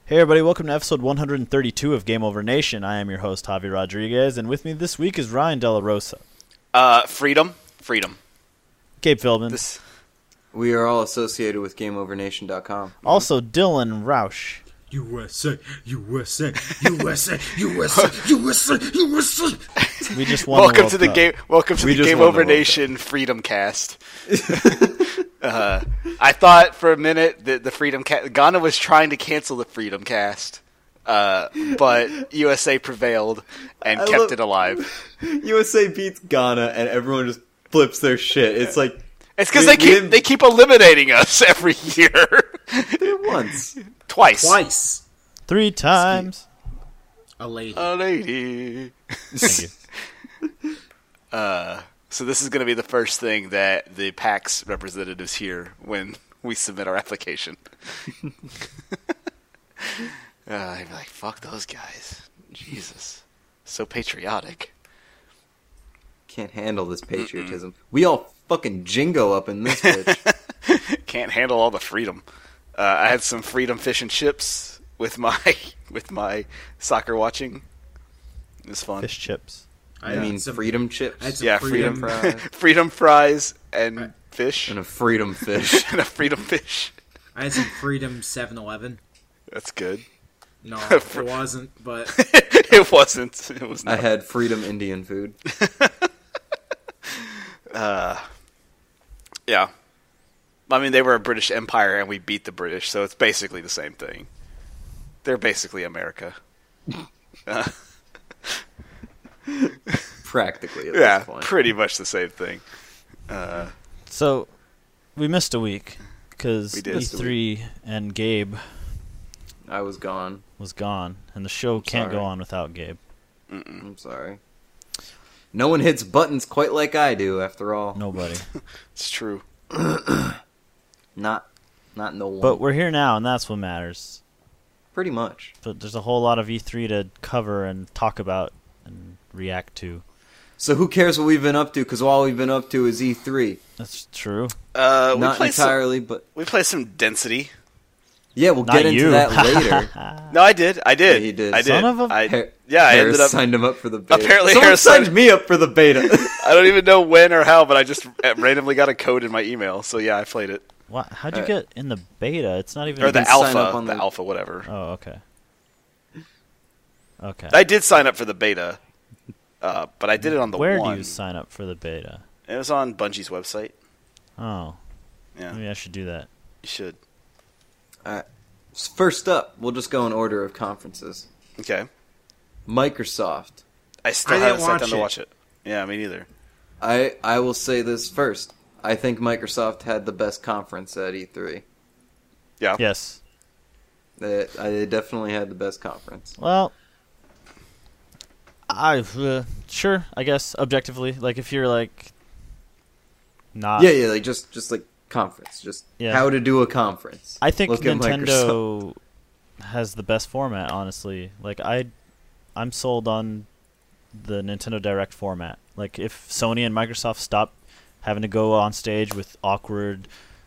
Hey everybody, welcome to episode 132 of Game Over Nation. I am your host, Javi Rodriguez, and with me this week is Ryan Della Rosa. Freedom. Gabe Philbin. We are all associated with GameOverNation.com. Also, Dylan Roush. USA. We just won Welcome to the Cup. Welcome to We the just Game won the Over World Nation Freedom Cast. I thought for a minute that the Freedom Cast, Ghana was trying to cancel the Freedom Cast, but USA prevailed and kept it alive. USA beats Ghana and everyone just flips their shit. It's like It's because they keep eliminating us every year. once. Twice. 3 times. A lady. A lady. Thank you. So this is going to be the first thing that the PAX representatives hear when we submit our application. They'd be like, fuck those guys. Jesus. So patriotic. Can't handle this patriotism. We all fucking jingo up in this bitch. Can't handle all the freedom. I had some freedom fish and chips with my soccer watching. It was fun. Fish chips. I mean, freedom chips. I had some Yeah, freedom fries. freedom fries and fish. And a freedom fish. And a freedom fish. I had some Freedom 7-Eleven. That's good. No, it wasn't, but It wasn't. It was I not. had freedom Indian food. Yeah. I mean, they were a British Empire and we beat the British, so it's basically the same thing. They're basically America. Practically at Yeah, this point. pretty much the same thing. So, we missed a week because We did. E3 and Gabe I was gone. was gone, and the show can't go sorry. on without Gabe. I'm sorry. No one hits buttons quite like I do, after all. Nobody. It's true. Not no one. But we're here now, and that's what matters. Pretty much. But there's a whole lot of E3 to cover and talk about and react to. So who cares what we've been up to? Because all we've been up to is E3. That's true. Not entirely, but... We played some Density. Yeah, we'll Not get into you. that later. No, I did. Yeah, he did. I did. Son of a- I Har- I Harris ended up. signed him up for the beta. Apparently Someone Harris signed signed- me up for the beta. I don't even know when or how, but I just randomly got a code in my email. So yeah, I played it. What? How'd you get in the beta? It's not even... Or the can sign alpha. up on The the- alpha, whatever. Oh, okay. Okay. I did sign up for the beta, but I did it on the Where one. do you sign up for the beta? It was on Bungie's website. Oh. Yeah, Maybe I should do that. you should. First up, we'll just go in order of conferences. Okay. Microsoft. I still I haven't didn't sat watch down to it. watch it. Yeah, me neither. I will say this first. I think Microsoft had the best conference at E3. Yeah. Yes. They definitely had the best conference. Well, sure, I guess, objectively. Like, if you're, like, not... Yeah, like just like conference. Just Yeah. how to do a conference. I think Look at Microsoft. Nintendo has the best format, honestly. Like, I'm sold on the Nintendo Direct format. Like, if Sony and Microsoft stop having to go on stage with awkward,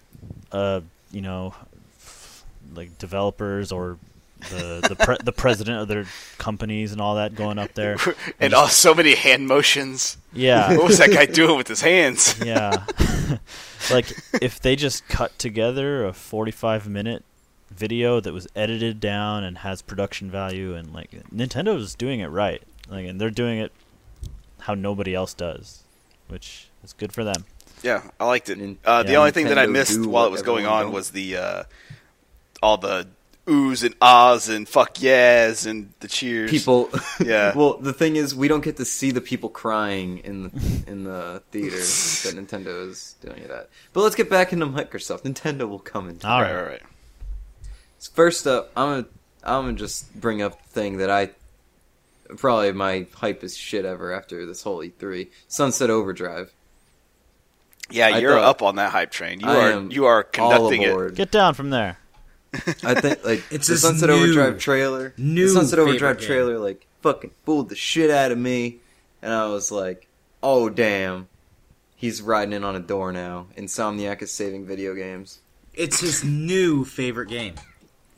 like developers or the president of their companies and all that going up there. And so many hand motions. Yeah. What was that guy doing with his hands? Yeah. Like, if they just cut together a 45-minute video that was edited down and has production value, and, like, Nintendo's doing it right. Like, and they're doing it how nobody else does, which is good for them. Yeah, I liked it. And- The yeah, only thing that I Nintendo missed do while what it was going everyone on don't. was the all the oohs and ahs and fuck yes and the cheers. People. Yeah. Well, the thing is, we don't get to see the people crying in the theater that Nintendo is doing it at. But let's get back into Microsoft. Nintendo will come into. All Right, right. right, right. First up, I'm gonna just bring up the thing that I probably my hypest shit ever after this whole E3. Sunset Overdrive. Yeah, I you're thought- up on that hype train. am You are conducting all it. aboard. Get down from there. I think like It's the his Sunset new- Overdrive trailer. new The Sunset Overdrive favorite trailer like fucking fooled the shit out of me, and I was like, oh damn, he's riding in on a door now. Insomniac is saving video games. it's his new favorite game.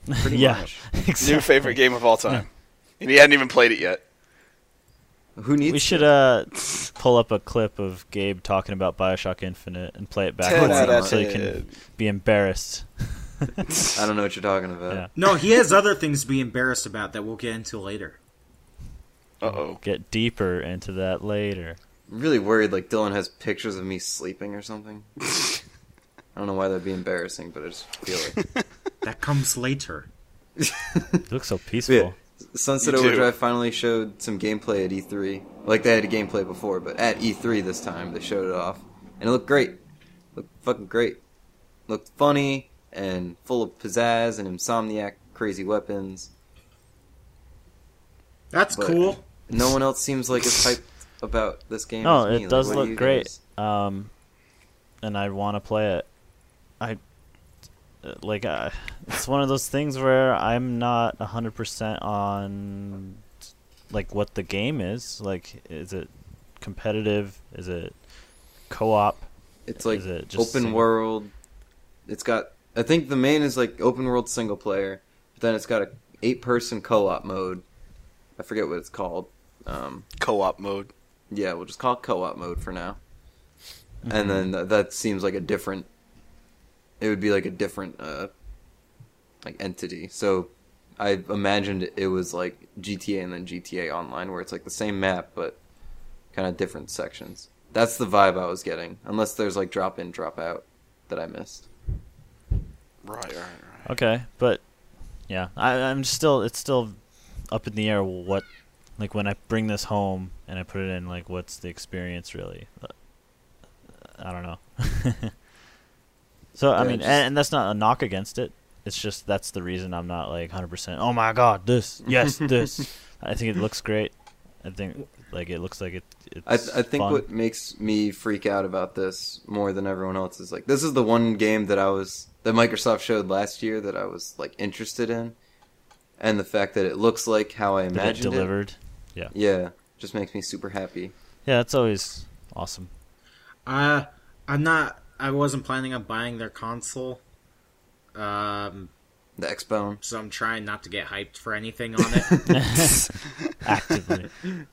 Pretty Yeah. much. Exactly. New favorite game of all time. And he hadn't even played it yet. Who needs We should to? pull up a clip of Gabe talking about Bioshock Infinite and play it 10 backwards out of so you 10. can be embarrassed. I don't know what you're talking about. Yeah. No, he has other things to be embarrassed about that we'll get into later. Uh-oh. Get deeper into that later. I'm really worried like Dylan has pictures of me sleeping or something. I don't know why that'd be embarrassing, but I just feel it. That comes later. You look so peaceful. Yeah. Sunset You do. Overdrive finally showed some gameplay at E3. Like they had a gameplay before, but at E3 this time they showed it off. And it looked great. Looked fucking great. Looked funny and full of pizzazz and Insomniac crazy weapons. That's But cool. No one else seems like as hyped about this game No, as me. it Like, does what do look you great. guys- And I want to play it. It's one of those things where I'm not 100% on like what the game is. Like, is it competitive? Is it co-op? It's like Is it just open single? world. It's got. I think the main is like open world single player, but then it's got a 8-person co-op mode. I forget what it's called. Co-op mode. Yeah, we'll just call it co-op mode for now. Mm-hmm. And then that seems like a different. It would be like a different like entity. So I imagined it was like GTA and then GTA Online, where it's like the same map but kind of different sections. That's the vibe I was getting, unless there's like drop in, drop out that I missed. Right. Okay, but yeah, I'm still. It's still up in the air. What, like, when I bring this home and I put it in, like, what's the experience really? I don't know. So I Yeah, mean, just- and that's not a knock against it. It's just that's the reason I'm not like 100%. Oh my god, this, yes, this. I think it looks great. I think like it looks like it's. I think fun. what makes me freak out about this more than everyone else is like this is the one game that Microsoft showed last year that I was like interested in, and the fact that it looks like how I That it imagined it. delivered. Yeah, just makes me super happy. Yeah, that's always awesome. I wasn't planning on buying their console. The Xbone. So I'm trying not to get hyped for anything on it. Actively.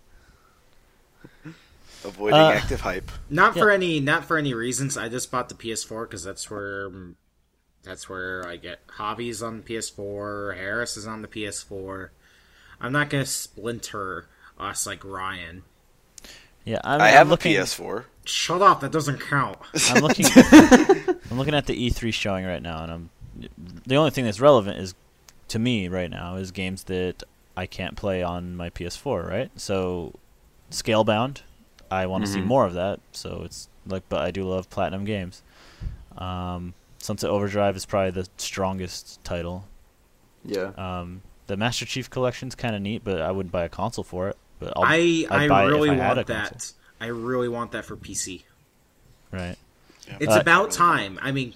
Avoiding active hype. Not for any reasons. I just bought the PS4 because that's where I get hobbies on the PS4. Harris is on the PS4. I'm not gonna splinter us like Ryan. Yeah, I have I'm looking, a PS4. Shut up! That doesn't count. I'm looking. I'm looking at the E3 showing right now, and the only thing that's relevant is to me right now is games that I can't play on my PS4. Right, so Scalebound, I want to see more of that. So it's like, but I do love Platinum Games. Sunset Overdrive is probably the strongest title. Yeah. The Master Chief Collection's kind of neat, but I wouldn't buy a console for it. But I I'd buy really it if I had want a console. that. I really want that for PC. Right. It's about time. I mean,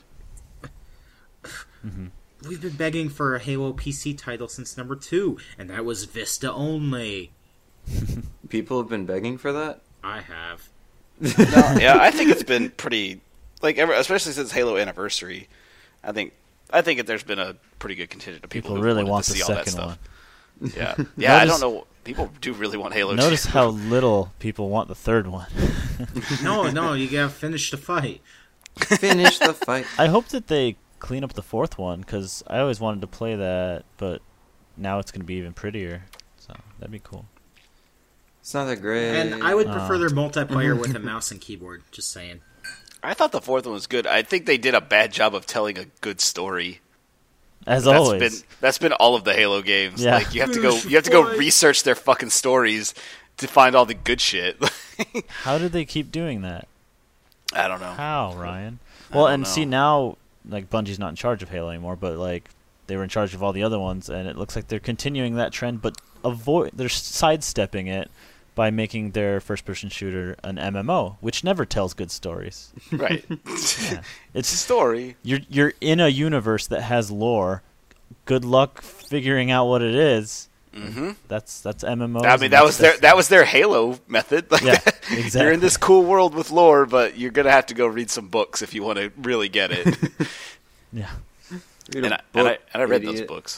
we've been begging for a Halo PC title since number 2, and that was Vista only. People have been begging for that. I have. No, yeah, I think it's been pretty, like, especially since Halo Anniversary. I think that there's been a pretty good contingent of people who really wanted want to the see all that second stuff. one. Yeah, yeah. I Notice- don't know. People do really want Halo. Notice 2. how little people want the third one. No, you gotta finish the fight. Finish the fight. I hope that they clean up the fourth one, because I always wanted to play that, but now it's going to be even prettier. So that'd be cool. It's not that great. And I would prefer their multiplayer with a mouse and keyboard. Just saying. I thought the fourth one was good. I think they did a bad job of telling a good story. As always. That's been all of the Halo games. Yeah. Like you have to Finish go fight. research their fucking stories to find all the good shit. How do they keep doing that? I don't know. How, Ryan? Well, don't and know. see, now, like, Bungie's not in charge of Halo anymore, but, like, they were in charge of all the other ones, and it looks like they're continuing that trend, but they're sidestepping it by making their first-person shooter an MMO, which never tells good stories. Right. Yeah. It's a It's story. you're in a universe that has lore. Good luck figuring out what it is. Mm-hmm. That's MMO. I mean, that was their Halo method. Like, Yeah, You're exactly. in this cool world with lore, but you're gonna have to go read some books if you want to really get it. Yeah. Read a And book, I read those idiot. books.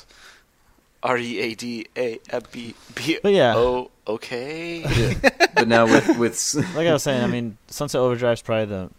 READABB. But yeah. Oh, okay. Yeah. But now with Like I was saying, I mean, Sunset Overdrive's probably the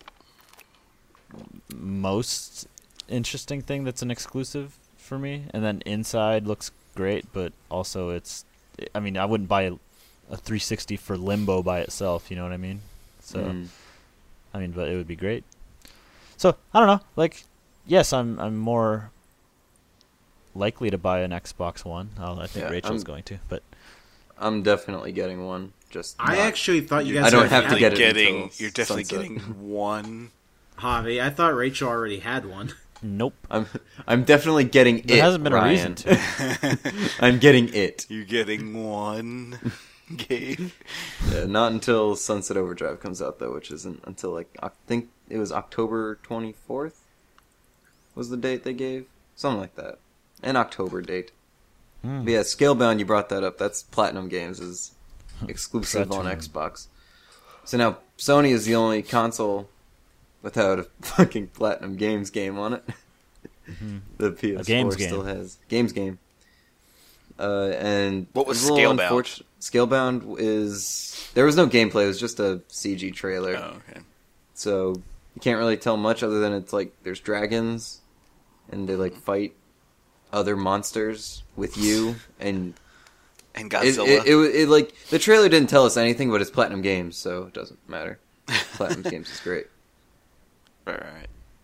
most interesting thing that's an exclusive for me. And then Inside looks great, but also it's, I mean, I wouldn't buy a 360 for Limbo by itself, you know what I mean? So, I mean, but it would be great. So, I don't know, like, yes, I'm more likely to buy an Xbox One. I think Yeah, Rachel's going to, but I'm definitely getting one. Just I not- actually thought you guys. I don't already have to had get one. it until You're definitely sunset. getting one. Javi, I thought Rachel already had one. nope. I'm definitely getting it. There hasn't been Ryan. a reason to. I'm getting it. You're getting one. Game. Yeah, not until Sunset Overdrive comes out though, which isn't until like I think it was October 24th. Was the date they gave? Something like that. An October date. But yeah, Scalebound, you brought that up. That's Platinum Games' exclusive on Platinum. Xbox. So now Sony is the only console without a fucking Platinum Games game on it. The PS4 games still game. has Games game. And What was it's a little Scalebound? unfortunate- Scalebound is there was no gameplay. It was just a CG trailer. Oh, okay. So you can't really tell much other than it's like there's dragons and they like fight other monsters with you and And it, Godzilla. it like the trailer didn't tell us anything, but it's Platinum Games, so it doesn't matter. Platinum Games is great. right.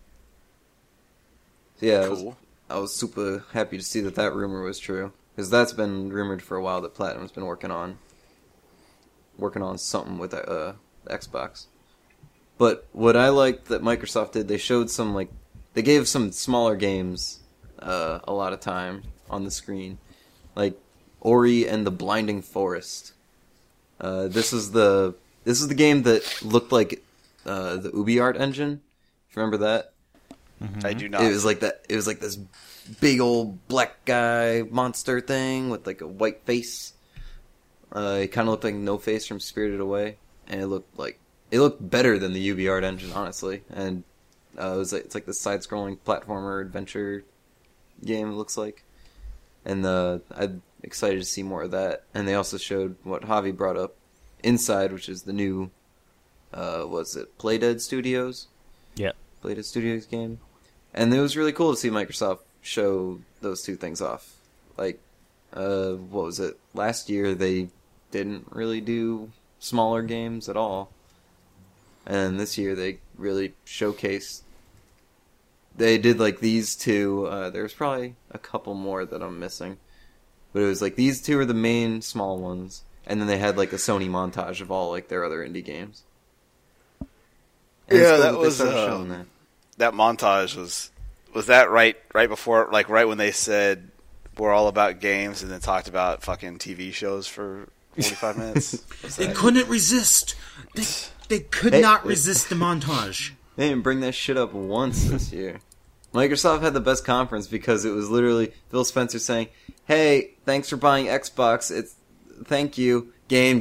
So yeah, Cool. I was super happy to see that rumor was true because that's been rumored for a while that Platinum's been working on something with Xbox. But what I liked that Microsoft did, they showed some they gave some smaller games a lot of time on the screen, like Ori and the Blinding Forest. This is the game that looked like the UbiArt engine. If you remember that. I do not. It was like that. It was like this big old black guy monster thing with like a white face. It kind of looked like No Face from Spirited Away, and it looked better than the UbiArt engine, honestly. And it's like this side-scrolling platformer adventure game. It looks like, and I'm excited to see more of that. And they also showed what Javi brought up, Inside, which is the new, was it Playdead Studios? Yeah. Playdead Studios game. And it was really cool to see Microsoft show those two things off. Like, what was it? Last year they didn't really do smaller games at all. And this year they really showcased. They did like these two. There's probably a couple more that I'm missing. But it was like these two are the main small ones. And then they had like a Sony montage of all like their other indie games. And it's Yeah, cool that they was, started showing that. That montage was that right before, like right when they said we're all about games and then talked about fucking TV shows for 45 minutes? They couldn't resist. They could Hey, not wait. resist the montage. They didn't bring that shit up once this year. Microsoft had the best conference because it was literally Phil Spencer saying, "Hey, thanks for buying Xbox. Thank you. Game.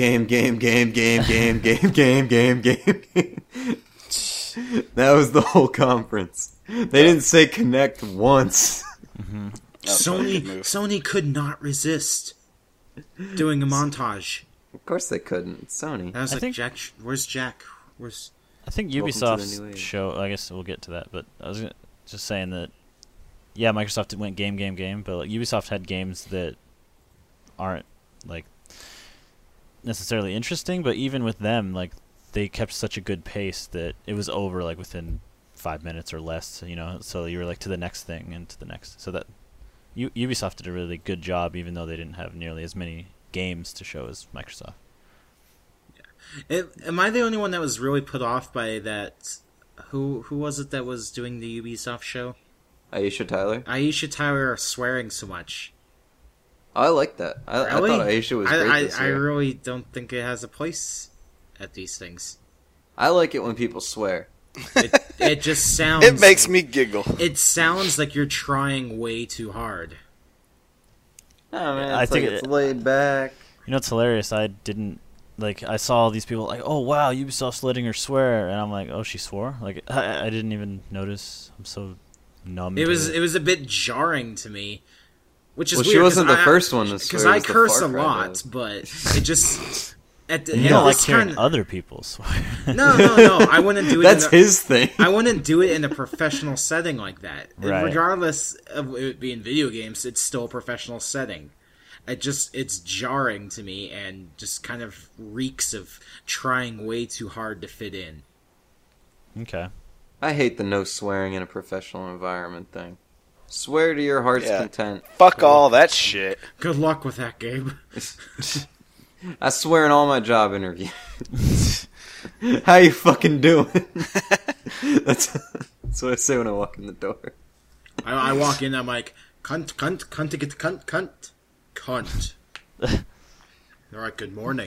That was the whole conference. They didn't say connect once. That's probably a good move. Sony could not resist doing a montage. Of course they couldn't. It's Sony. I was I like, think- Jack, where's Jack? Where's... I think Welcome to the Ubisoft's new age. show. I guess we'll get to that, but I was just saying that. Yeah, Microsoft went game, but like, Ubisoft had games that aren't like necessarily interesting. But even with them, like they kept such a good pace that it was over like within 5 minutes or less. You know, so you were like to the next thing and to the next. So that Ubisoft did a really good job, even though they didn't have nearly as many games to show as Microsoft. Am I the only one that was really put off by that? Who was it that was doing the Ubisoft show? Aisha Tyler. Aisha Tyler swearing so much. I like that. I Really? thought Aisha was great this I year. really don't think it has a place at these things. I like it when people swear. It just sounds. It makes me giggle. It sounds like you're trying way too hard. Oh man, I it's think like it's laid back. You know, it's hilarious. I saw all these people like, oh wow, Ubisoft's letting her swear, and I'm like, oh, she swore? Like, I didn't even notice. I'm so numb. It to was a bit jarring to me, which is Well, weird. she wasn't the 'cause first one to because swear. I It was the curse a Far Cry lot, guys. but it just at the You end don't like this hearing kind. other people swear. No, I wouldn't do it. That's in a, his thing. I wouldn't do it in a professional setting like that. Right. Regardless of it being video games, it's still a professional setting. It's jarring to me and just kind of reeks of trying way too hard to fit in. Okay. I hate the no swearing in a professional environment thing. Swear to your heart's Yeah. content. Fuck all that shit. Good luck with that, Gabe. I swear in all my job interviews. How you fucking doing? that's what I say when I walk in the door. I walk in, I'm like, cunt, cunt, cunt, to get the cunt, cunt, cunt. They're like, good morning.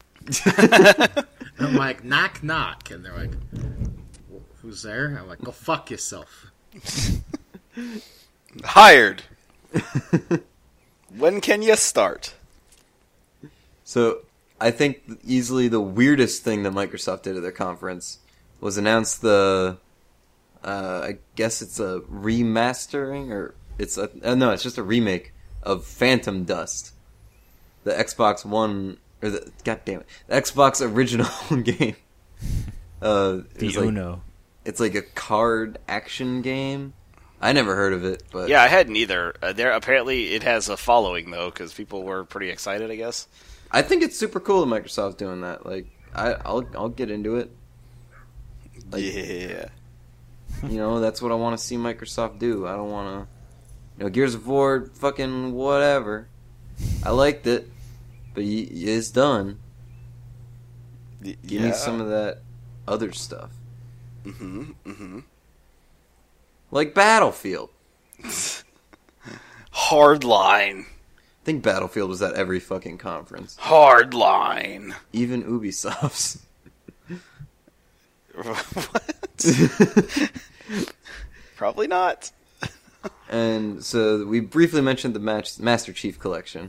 I'm like, knock, knock. And they're like, who's there? I'm like, go fuck yourself. Hired. When can you start? So, I think easily the weirdest thing that Microsoft did at their conference was announce the, I guess it's a remastering, or it's no, it's just a remake of Phantom Dust. The Xbox One, or the Xbox original game. The Uno. It's like a card action game. I never heard of it, but Yeah, I hadn't either. There apparently it has a following though, because people were pretty excited, I guess. I think it's super cool that Microsoft's doing that. Like, I'll get into it. Like, Yeah. You know, that's what I want to see Microsoft do. I don't want to, Gears of War, fucking whatever. I liked it, but it's done. Give me some of that other stuff. Mm-hmm. Like Battlefield. Hardline. I think Battlefield was at every fucking conference. Hardline. Even Ubisoft's. What? Probably not. And so we briefly mentioned the Master Chief Collection.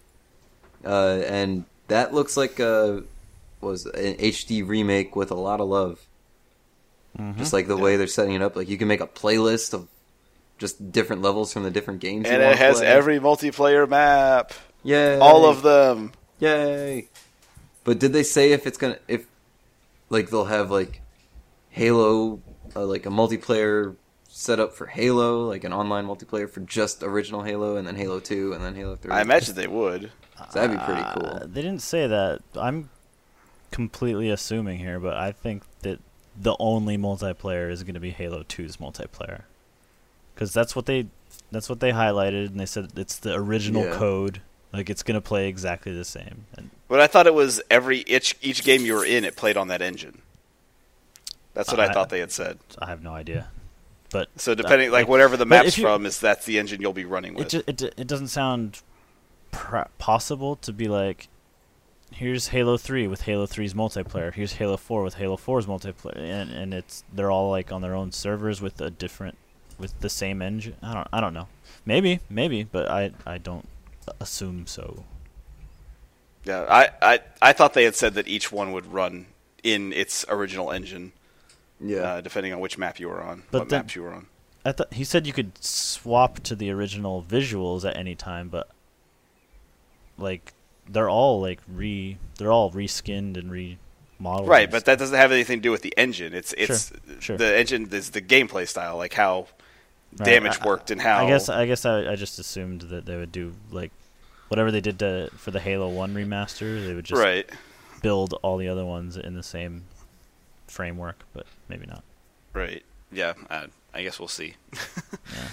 And that looks like was an HD remake with a lot of love. Mm-hmm. Just like the way they're setting it up. Like you can make a playlist of just different levels from the different games And you it want to has play. every multiplayer map. Yay! All of them. Yay! But did they say if like they'll have like Halo, like a multiplayer set up for Halo, like an online multiplayer for just original Halo, and then Halo 2, and then Halo 3? I imagine they would. So that'd be pretty cool. They didn't say that. I'm completely assuming here, but I think that the only multiplayer is going to be Halo 2's multiplayer, because that's what they highlighted, and they said it's the original code. Like it's going to play exactly the same. And But I thought it was each game you were in, it played on that engine. That's what I thought they had said. I have no idea. But So depending, like whatever the map's from, that's the engine you'll be running with. It doesn't sound possible to be like, here's Halo 3 with Halo 3's multiplayer. Here's Halo 4 with Halo 4's multiplayer, and they're all like on their own servers with the same engine. I don't know. Maybe, but I don't assume so. Yeah, I thought they had said that each one would run in its original engine. Yeah. Depending on which map you were on, But what then- maps you were on. I thought he said you could swap to the original visuals at any time, but like they're all reskinned and remodeled. Right, but that doesn't have anything to do with the engine. It's Sure. The engine is the gameplay style, like how Right, damage worked and how. I guess I just assumed that they would do like whatever they did for the Halo 1 remaster. They would just right. build all the other ones in the same framework, but maybe not. Right. Yeah. I guess we'll see. Yeah.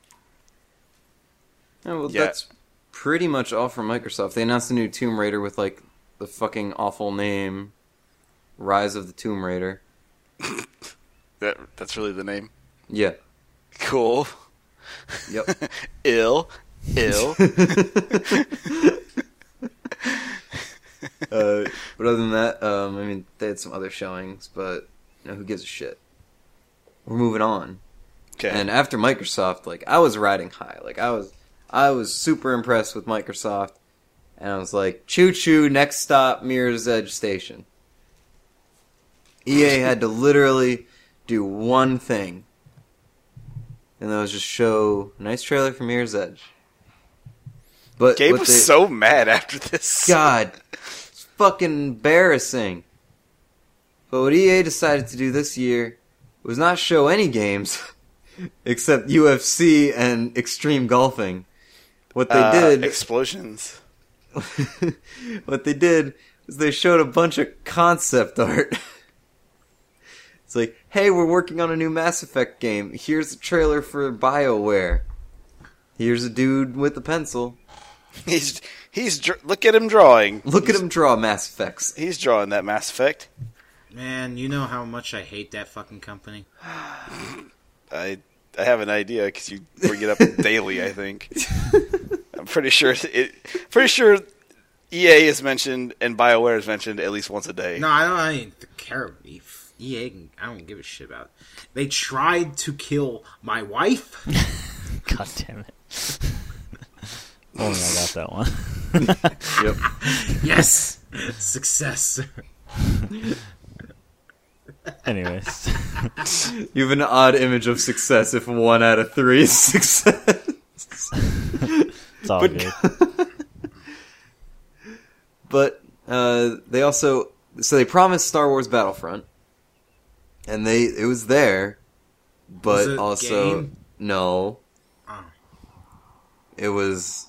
Yeah, well, Yeah. that's pretty much all from Microsoft. They announced a new Tomb Raider with like the fucking awful name, Rise of the Tomb Raider. That's really the name. Yeah. Cool. Yep. Ill. But other than that, I mean, they had some other showings, but who gives a shit? We're moving on. Okay. And after Microsoft, like I was riding high. Like I was super impressed with Microsoft, and I was like, choo choo, next stop, Mirror's Edge Station. EA had to literally do one thing. and that was just show a nice trailer for Mirror's Edge. But Gabe was so mad after this. God, it's fucking embarrassing. But what EA decided to do this year was not show any games except UFC and Extreme Golfing. What they did... Explosions. What they did was they showed a bunch of concept art. It's like, hey, we're working on a new Mass Effect game. Here's a trailer for BioWare. Here's a dude with a pencil. Look at him drawing. Look at him draw Mass Effects. He's drawing that Mass Effect. Man, you know how much I hate that fucking company. I have an idea because you bring it up daily. I think. I'm pretty sure EA is mentioned and BioWare is mentioned at least once a day. No, I don't care. EA, I don't give a shit about it. They tried to kill my wife. God damn it. Only I got that one. Yep. Yes! Success. Anyways. You have an odd image of success if 1 out of 3 is success. It's all good. But they also... So they promised Star Wars Battlefront. And it was there. But Was it also... game? No. Oh. It was...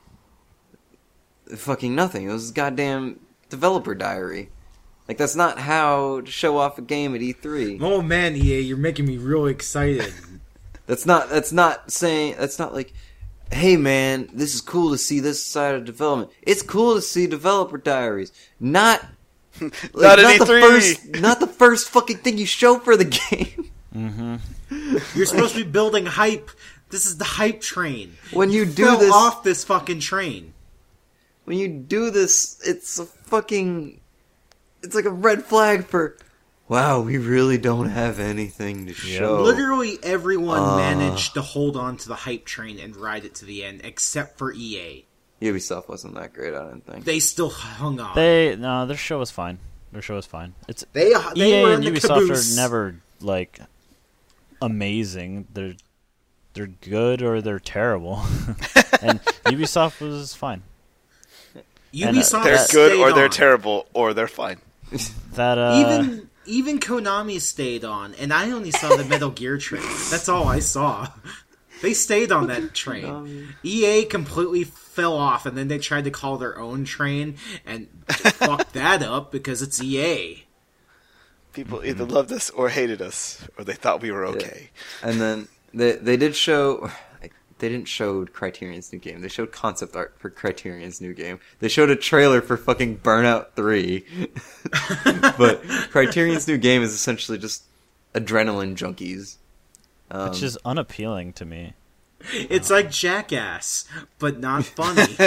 fucking nothing. It was goddamn developer diary. Like, that's not how to show off a game at E3. Oh man, EA, you're making me real excited. That's not like, hey man, this is cool to see this side of development. It's cool to see developer diaries. Not Not at E3. Not the first fucking thing you show for the game. Mm-hmm. You're supposed to be building hype. This is the hype train. When you do fell this, off this fucking train. when you do this, it's like a red flag for, wow, we really don't have anything to show. Literally everyone managed to hold on to the hype train and ride it to the end, except for EA. Ubisoft wasn't that great, I didn't think. They still hung on. Their show was fine. It's They EA were and in the Ubisoft caboose. are never like amazing. They're good or they're terrible. And Ubisoft was fine. Ubisoft They're good stayed or they're on. terrible or they're fine. That Even Konami stayed on, and I only saw the Metal Gear train. That's all I saw. They stayed on that train. EA completely fell off, and then they tried to call their own train and fucked that up because it's EA. People either loved us or hated us, or they thought we were okay. And then they did show... They didn't show Criterion's new game. They showed concept art for Criterion's new game. They showed a trailer for fucking Burnout 3. But Criterion's new game is essentially just adrenaline junkies. which is unappealing to me. It's like Jackass, but not funny.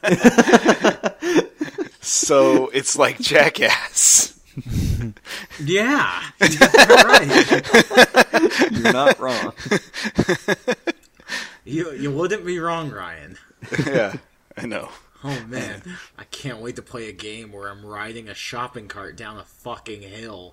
So it's like Jackass. Yeah, you're right. You're not wrong. You wouldn't be wrong, Ryan. Yeah, I know. Oh man, I can't wait to play a game where I'm riding a shopping cart down a fucking hill.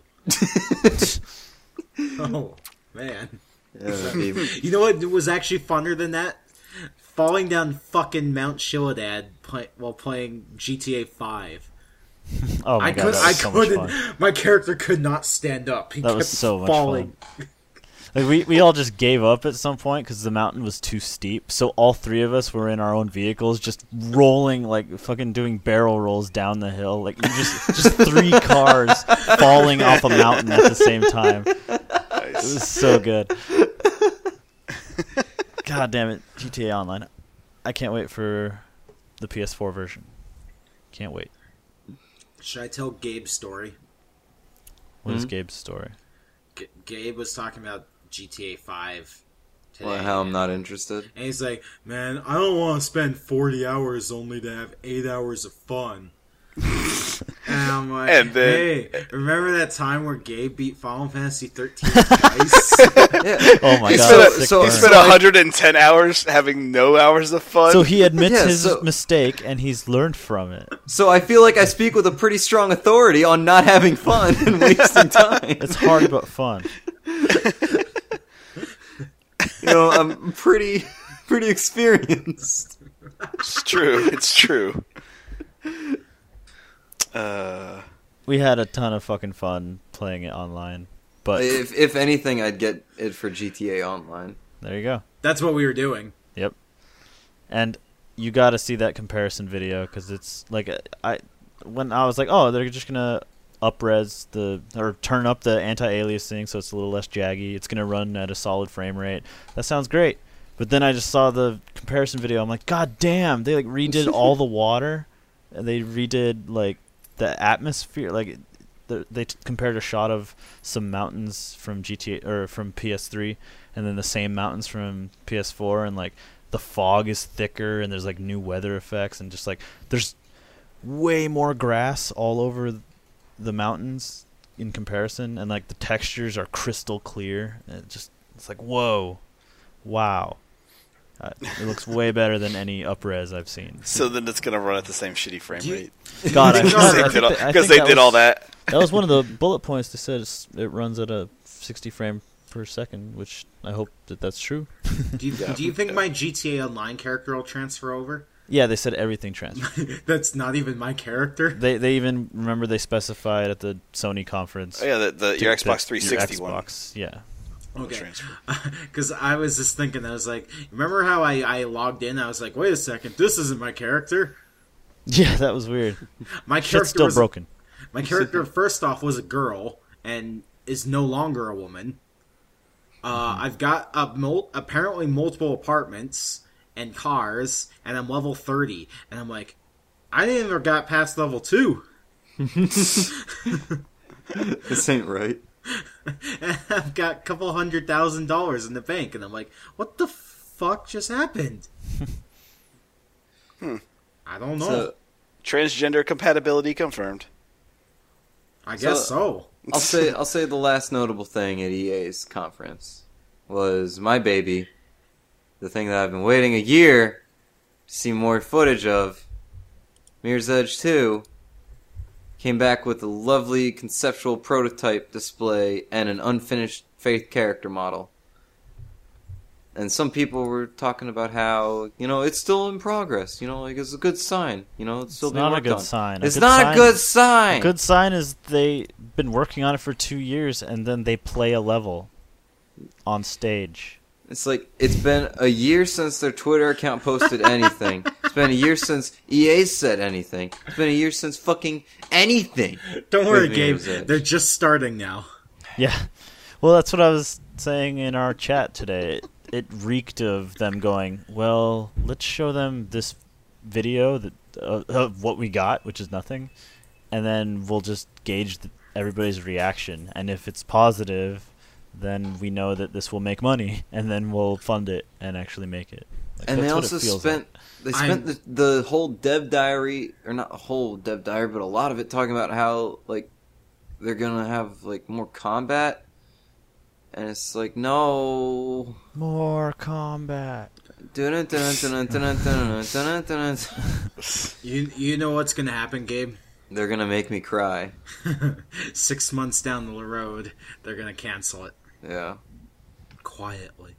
Oh man. You know what was actually funner than that? Falling down fucking Mount Shiladad while playing GTA 5. Oh my god, that was so much couldn't. fun. My character could not stand up. He That kept was so much falling. fun. Like we all just gave up at some point because the mountain was too steep. So all three of us were in our own vehicles, just rolling like fucking doing barrel rolls down the hill. Like you just three cars falling off a mountain at the same time. It was so good. God damn it, GTA Online! I can't wait for the PS4 version. Can't wait. Should I tell Gabe's story? What is Gabe's story? Gabe was talking about GTA 5 today. Well, how I'm not interested. And he's like, man, I don't want to spend 40 hours only to have 8 hours of fun. And I'm like, And then- hey, remember that time where Gabe beat Final Fantasy 13 twice? Yeah. Oh my He god! spent, sick so- he burn. spent 110 hours having no hours of fun. So he admits Yeah, his so- mistake and he's learned from it. So I feel like I speak with a pretty strong authority on not having fun and wasting time. It's hard but fun. I'm pretty experienced. It's true. It's true. We had a ton of fucking fun playing it online, but If anything, I'd get it for GTA Online. there you go. That's what we were doing. Yep. And you got to see that comparison video because it's like when I was like, oh, they're just gonna up-res or turn up the anti-aliasing so it's a little less jaggy. It's gonna run at a solid frame rate. That sounds great. But then I just saw the comparison video. I'm like, God damn! They like redid all the water, and they redid like the atmosphere. Like they compared a shot of some mountains from GTA or from PS3, and then the same mountains from PS4, and like the fog is thicker, and there's like new weather effects, and just like there's way more grass all over the mountains in comparison, and like the textures are crystal clear. And it's like whoa, wow. It looks way better than any up-res I've seen. So then it's gonna run at the same shitty frame rate. God, Because they did all that. That was one of the bullet points. They said it runs at a 60 frame per second, which I hope that's true. Do you think my GTA Online character will transfer over? Yeah, they said everything transferred. That's not even my character. They even remember they specified at the Sony conference. Oh yeah, your Xbox 360 your one. Xbox, yeah. Okay, because I was just thinking, I was like, remember how I logged in? I was like, wait a second, this isn't my character. Yeah, that was weird. My Shit's character still broken. My character, first off, was a girl and is no longer a woman. I've got apparently multiple apartments and cars, and I'm level 30. And I'm like, I didn't even got past level 2. This ain't right. And I've got a couple $100,000 in the bank, and I'm like, what the fuck just happened? I don't know. So, Transgender compatibility confirmed. I guess so. I'll say the last notable thing at EA's conference was my baby, the thing that I've been waiting a year to see more footage of. Mirror's Edge 2 came back with a lovely conceptual prototype display and an unfinished Faith character model. And some people were talking about how, it's still in progress. Like, it's a good sign. It's still being worked on. It's not a good sign. It's not a good sign. A good sign is they've been working on it for 2 years, and then they play a level on stage. It's like, it's been a year since their Twitter account posted anything. It's been a year since EA said anything. It's been a year since fucking anything. Don't worry, Gabe. They're just starting now. Yeah. Well, that's what I was saying in our chat today. It reeked of them going, well, let's show them this video of what we got, which is nothing, and then we'll just gauge everybody's reaction. And if it's positive, then we know that this will make money, and then we'll fund it and actually make it. And they also spent the whole dev diary, or not the whole dev diary, but a lot of it talking about how like they're gonna have like more combat. And it's like, no. More combat. You know what's going to happen, Gabe? They're going to make me cry. 6 months down the road, they're going to cancel it. Yeah. Quietly.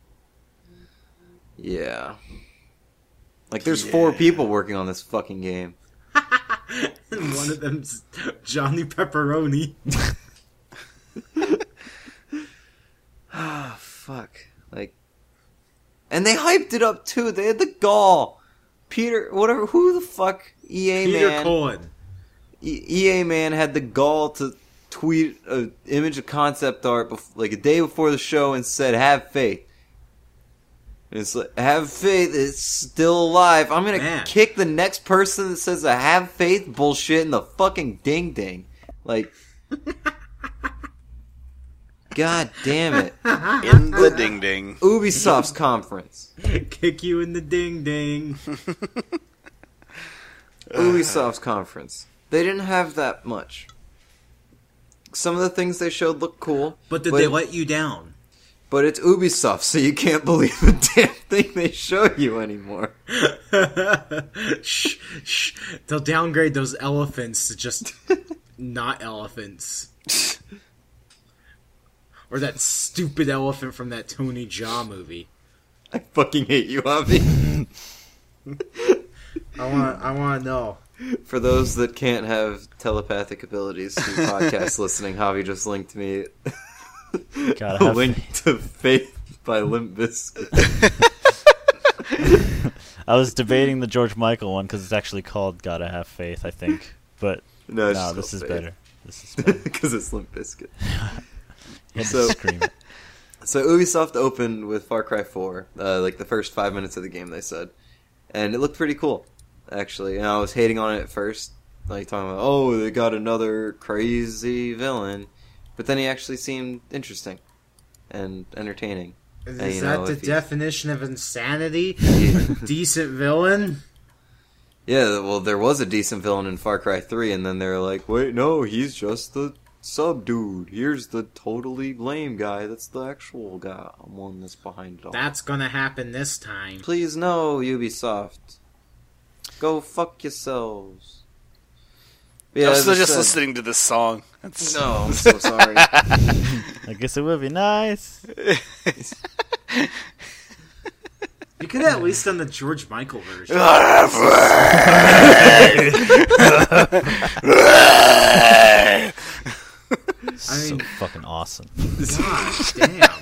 Yeah. Like, there's 4 people working on this fucking game. And one of them's Johnny Pepperoni. Ah, fuck. Like, and they hyped it up too. They had the gall. Who the fuck? Peter Cullen. EA man had the gall to tweet an image of concept art like a day before the show and said, "Have faith." And it's like, have faith. It's still alive. I'm gonna kick the next person that says a have faith bullshit in the fucking ding ding. Like. God damn it. In the ding ding. Ubisoft's conference. Kick you in the ding ding. Ubisoft's conference. They didn't have that much. Some of the things they showed looked cool. But did they let you down? But it's Ubisoft, so you can't believe the damn thing they show you anymore. Shh. They'll downgrade those elephants to just not elephants. Or that stupid elephant from that Tony Jaa movie. I fucking hate you, Javi. I want to know. For those that can't have telepathic abilities through podcast listening, Javi just linked me Gotta a have link to Faith by Limp Bizkit. I was debating the George Michael one because it's actually called "Gotta Have Faith," I think. But No, no, this is better. This is better. Because it's Limp Bizkit. You had So- to scream it. So Ubisoft opened with Far Cry 4, like the first 5 minutes of the game, they said. And it looked pretty cool, actually. And I was hating on it at first, like talking about, oh, they got another crazy villain. But then he actually seemed interesting and entertaining. Is And, you that know, the if he- definition of insanity? Decent villain? Yeah, well, there was a decent villain in Far Cry 3, and then they're like, wait, no, he's just the sub-dude. Here's the totally lame guy. That's the actual guy. One that's behind it all. That's gonna happen this time. Please no, Ubisoft. Go fuck yourselves. Yeah, I'm as still I just said- listening to this song. It's, No, I'm so sorry. I guess it would be nice. You could have at least done the George Michael version. So mean- fucking awesome. God damn.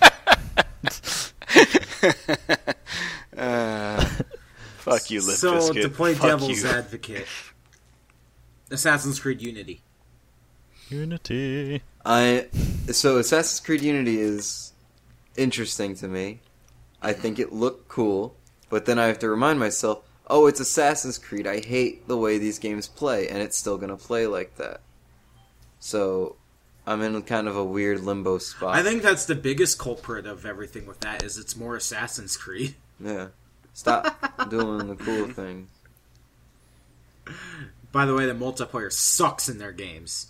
fuck you, Limp So, Bizkit. to play Fuck devil's you. advocate, Assassin's Creed Unity. Unity. So Assassin's Creed Unity is interesting to me. I think it looked cool, but then I have to remind myself, oh, it's Assassin's Creed. I hate the way these games play, and it's still gonna play like that. So I'm in kind of a weird limbo spot. I think that's the biggest culprit of everything with that, is it's more Assassin's Creed. Yeah. Stop doing the cool thing. By the way, the multiplayer sucks in their games.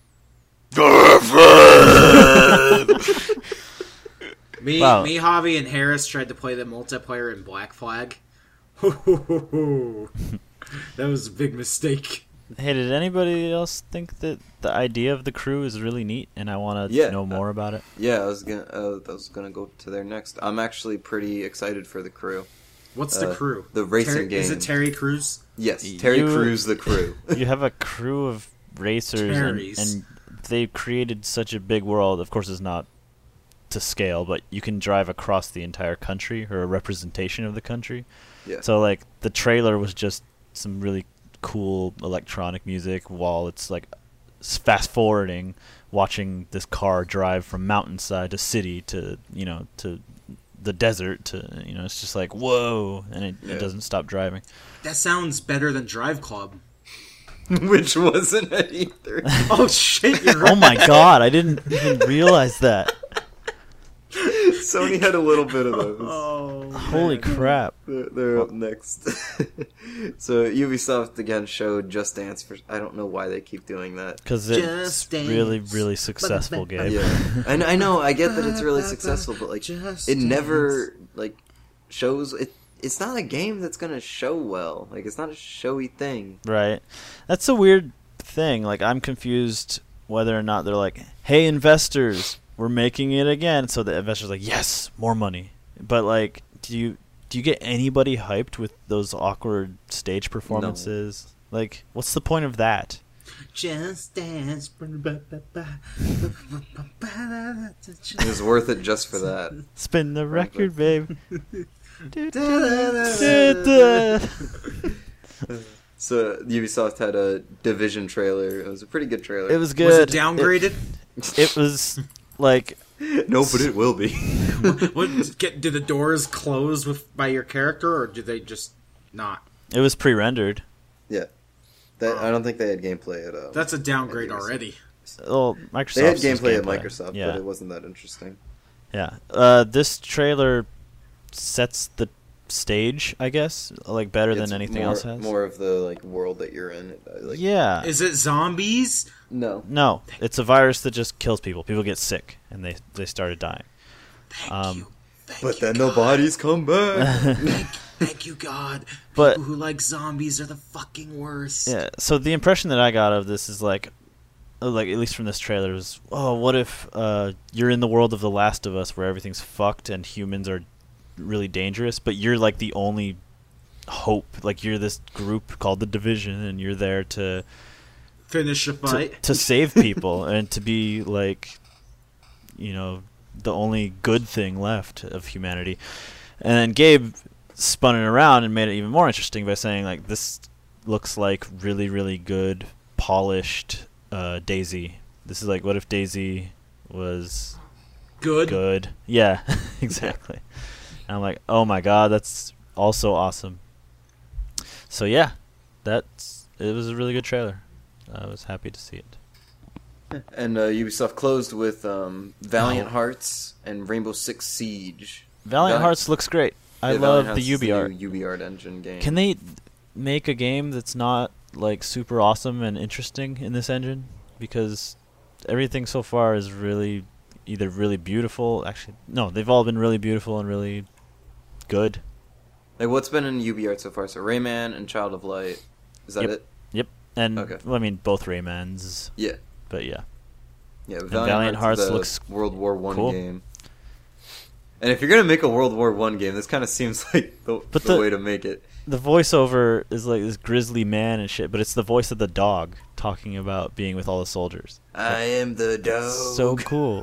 Me, Wow. Javi, and Harris tried to play the multiplayer in Black Flag. That was a big mistake. Hey, did anybody else think that the idea of the crew is really neat, and I want to Yeah. know more about it? Yeah, I was gonna go to there next. I'm actually pretty excited for the crew. What's the crew? the racing Is it game. Terry Crews? Yes, Terry You- Crews, the crew. You have a crew of racers, Terrys. and they've created such a big world. Of course, it's not to scale, but you can drive across the entire country, or a representation of the country. Yeah. So, like, the trailer was just some really cool electronic music while it's, like, fast forwarding, watching this car drive from mountainside to city to, to the desert to, it's just like, whoa, and it Yeah. doesn't stop driving. That sounds better than Drive Club. Which wasn't it either. Oh shit, you're right. Oh my god, I didn't even realize that. Sony had a little bit of those. Oh, Holy crap. They're up next. So Ubisoft again showed Just Dance for. I don't know why they keep doing that. Because it's Just Dance. really successful game. Yeah, and I know I get that it's really successful, but like Just it never like shows it. It's not a game that's gonna show well. Like it's not a showy thing. Right. That's a weird thing. Like, I'm confused whether or not they're like, hey, investors, we're making it again. So the investors are like, yes, more money. But, like, do you get anybody hyped with those awkward stage performances? Like, what's the point of that? Just Dance. It was worth it just for that. Spin the record, babe. So Ubisoft had a Division trailer. It was a pretty good trailer. It was Was good. it downgraded? It was, like, No, but it will be. Do the doors close by your character, or do they just not? it was pre-rendered. Yeah. I don't think they had gameplay at all. That's a downgrade Ideas. already. Well, Microsoft. They had gameplay at Microsoft, Yeah. but it wasn't that interesting. Yeah. This trailer sets the stage, I guess, like better It's than anything more, else has. More of the like world that you're in. Like, Yeah. Is it zombies? No. No, it's a virus that just kills people. People get sick, and they started dying. Thank you. Thank But you, then God. the bodies come back. Thank you, God. But- People who like zombies are the fucking worst. Yeah. So the impression that I got of this is like at least from this trailer is, oh, what if you're in the world of The Last of Us where everything's fucked and humans are really dangerous, but you're like the only hope. Like you're this group called the Division, and you're there to Finish the fight. to save people and to be like, you know, the only good thing left of humanity. And then Gabe spun it around and made it even more interesting by saying like, this looks like really, really good, polished DayZ. This is like, what if DayZ was good? Yeah, exactly. And I'm like, oh my god, that's also awesome. So yeah, it was a really good trailer. I was happy to see it. And Ubisoft closed with Valiant Hearts and Rainbow Six Siege. Valiant Hearts looks great. I love the UB art. UB art engine game. Can they make a game that's not like super awesome and interesting in this engine? Because everything so far is really either really beautiful. Actually, no, they've all been really beautiful and really good. Like what's been in UB art so far? So Rayman and Child of Light. Is that it? Yep. And Okay. well, I mean both Raymans. Yeah. But yeah. Yeah, Valiant Hearts the looks World War One cool. game. And if you're gonna make a World War One game, this kind of seems like the way to make it. The voiceover is like this grizzly man and shit, but it's the voice of the dog talking about being with all the soldiers. I am the dog. So cool.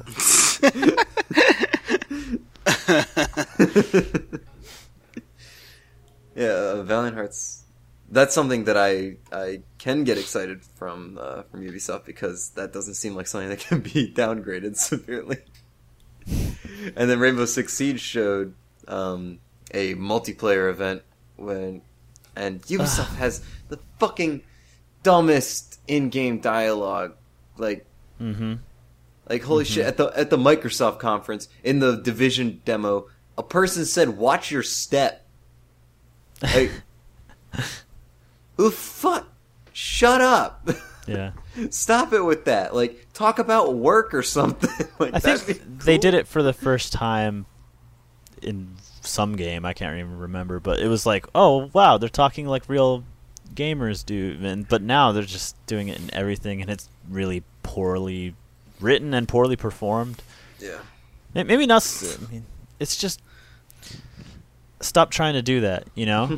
Yeah, Valiant Hearts. That's something that I can get excited from Ubisoft, because that doesn't seem like something that can be downgraded severely. And then Rainbow Six Siege showed a multiplayer event and Ubisoft has the fucking dumbest in-game dialogue. Like, like holy shit! At the Microsoft conference in the Division demo, a person said, "Watch your step." Like, who the fuck? Shut up! Yeah. Stop it with that. Like, talk about work or something. Like, I think they did it for the first time in some game. I can't even remember, but it was like, oh wow, they're talking like real gamers do. But now they're just doing it in everything, and it's really poorly written and poorly performed. Yeah. Maybe not. I mean, it's just stop trying to do that. You know.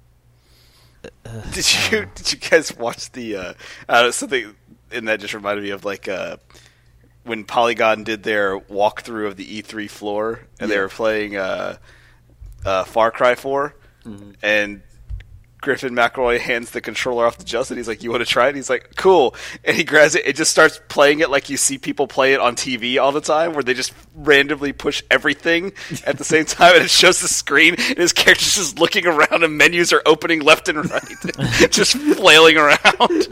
Did you guys watch the something in that just reminded me of like when Polygon did their walkthrough of the E3 floor and they were playing Far Cry 4 and Griffin McElroy hands the controller off to Justin. He's like, "You want to try it?" He's like, "Cool." And he grabs it and just starts playing it like you see people play it on TV all the time, where they just randomly push everything at the same time, and it shows the screen, and his character's just looking around, and menus are opening left and right, just flailing around.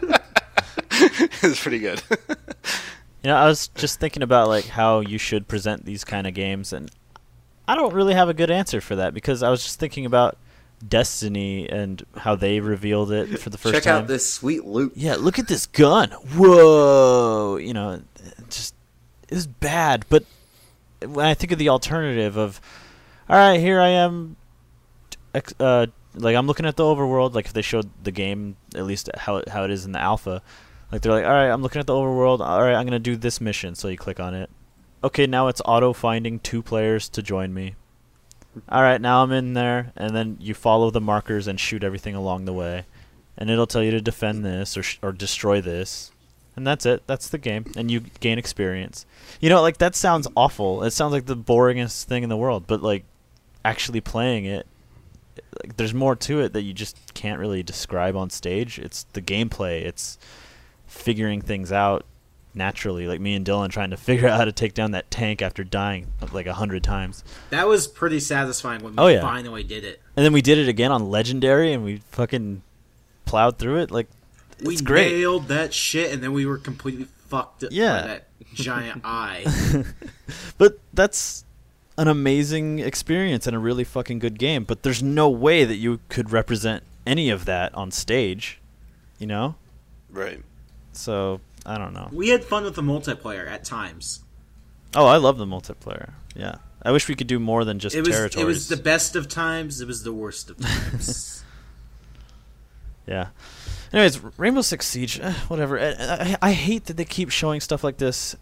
It's pretty good. You know, I was just thinking about like how you should present these kind of games, and I don't really have a good answer for that, because I was just thinking about Destiny and how they revealed it for the first time. Check out this sweet loot. Yeah, look at this gun. Whoa! You know, just it was bad. But when I think of the alternative of, all right, here I am, like I'm looking at the overworld. Like if they showed the game, at least how it is in the alpha, like they're like, all right, I'm looking at the overworld. All right, I'm gonna do this mission. So you click on it. Okay, now it's auto finding 2 players to join me. All right, now I'm in there, and then you follow the markers and shoot everything along the way, and it'll tell you to defend this or destroy this, and that's it. That's the game, and you gain experience. You know, like that sounds awful. It sounds like the boringest thing in the world, but like actually playing it, like there's more to it that you just can't really describe on stage. It's the gameplay. It's figuring things out naturally, like me and Dylan trying to figure out how to take down that tank after dying like 100 times. That was pretty satisfying when we finally did it. And then we did it again on Legendary, and we fucking plowed through it. Like, it's great. We nailed that shit, and then we were completely fucked up by that giant eye. But that's an amazing experience and a really fucking good game. But there's no way that you could represent any of that on stage, you know? Right. So I don't know. We had fun with the multiplayer at times. Oh, I love the multiplayer. Yeah. I wish we could do more than just territories. It was the best of times. It was the worst of times. Yeah. Anyways, Rainbow Six Siege, whatever. I hate that they keep showing stuff like this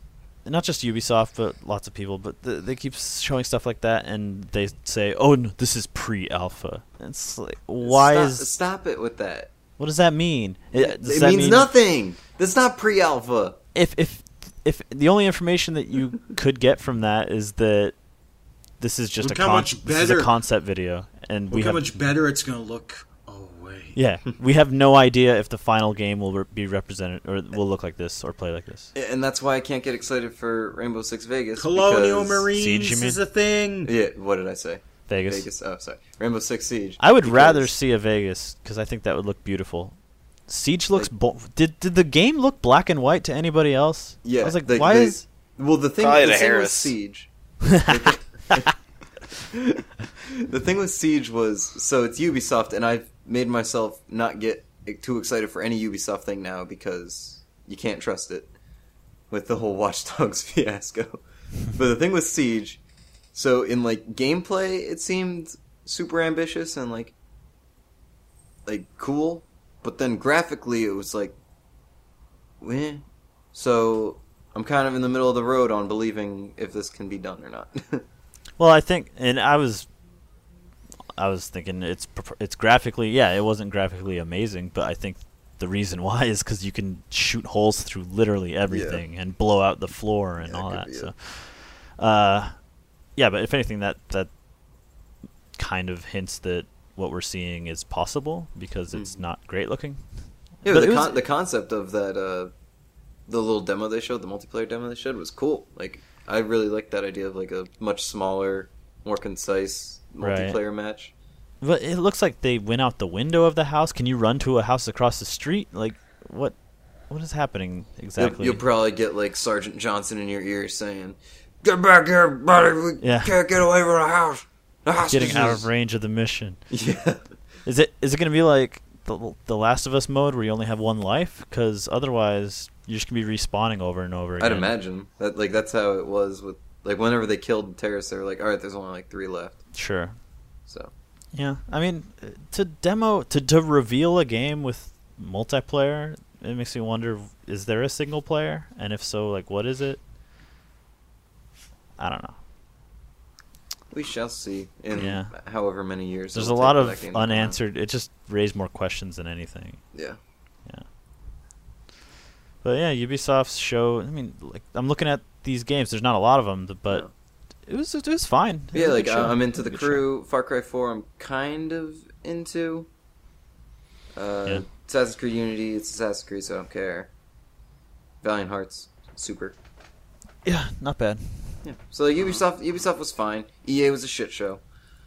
not just Ubisoft, but lots of people. But they keep showing stuff like that, and they say, "Oh, no, this is pre-alpha." It's like, stop it with that? What does that mean? It means nothing. That's not pre-alpha. If the only information that you could get from that is that this is just this is a concept video, and look how much better it's gonna look. Yeah, we have no idea if the final game will be represented or will look like this or play like this. And that's why I can't get excited for Rainbow Six Vegas. Colonial Marines Siege, you mean? is a thing. Yeah, what did I say? Vegas. Oh, sorry. Rainbow Six Siege. I would rather see a Vegas because I think that would look beautiful. Siege looks... Did the game look black and white to anybody else? Yeah. I was like, why is... Well, the thing with Siege... The thing with Siege was... So it's Ubisoft, and I've made myself not get too excited for any Ubisoft thing now because you can't trust it with the whole Watch Dogs fiasco. But the thing with Siege, so in like gameplay it seemed super ambitious and like cool, but then graphically it was like eh. So I'm kind of in the middle of the road on believing if this can be done or not. Well, I think, and I was thinking it's graphically, it wasn't graphically amazing, but I think the reason why is because you can shoot holes through literally everything and blow out the floor and all that. So, but if anything, that kind of hints that what we're seeing is possible because it's not great looking. Yeah, but the concept of that, the little demo they showed, the multiplayer demo they showed, was cool. Like, I really liked that idea of like a much smaller, more concise multiplayer match. But it looks like they went out the window of the house. Can you run to a house across the street? Like, what is happening exactly? You'll probably get like Sergeant Johnson in your ear saying, "Get back here, buddy! We can't get away from the house. The hostages." Getting out of range of the mission. Yeah. Is it going to be like the Last of Us mode where you only have one life? Because otherwise, you're just going to be respawning over and over again. I'd imagine that that's how it was with like whenever they killed the terrorists. They were like, "All right, there's only like 3 left." Sure. So. Yeah, I mean, to reveal a game with multiplayer, it makes me wonder: is there a single player? And if so, like, what is it? I don't know. We shall see in however many years. There's a lot of unanswered. It just raised more questions than anything. Yeah. Yeah. But yeah, Ubisoft's show. I mean, like, I'm looking at these games. There's not a lot of them, but. No. It was fine. Yeah, like I'm into The Crew. Far Cry 4 I'm kind of into. Assassin's Creed Unity, it's Assassin's Creed, so I don't care. Valiant Hearts, super. Yeah, not bad. Yeah. So like, Ubisoft was fine. EA was a shit show.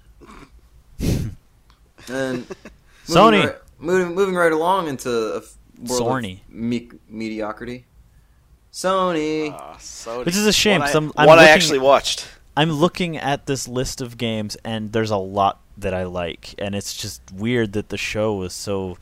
And Sony moving right along into a world of mediocrity. Sony. Sony. Which is a shame. I actually watched. I'm looking at this list of games, and there's a lot that I like, and it's just weird that the show was so,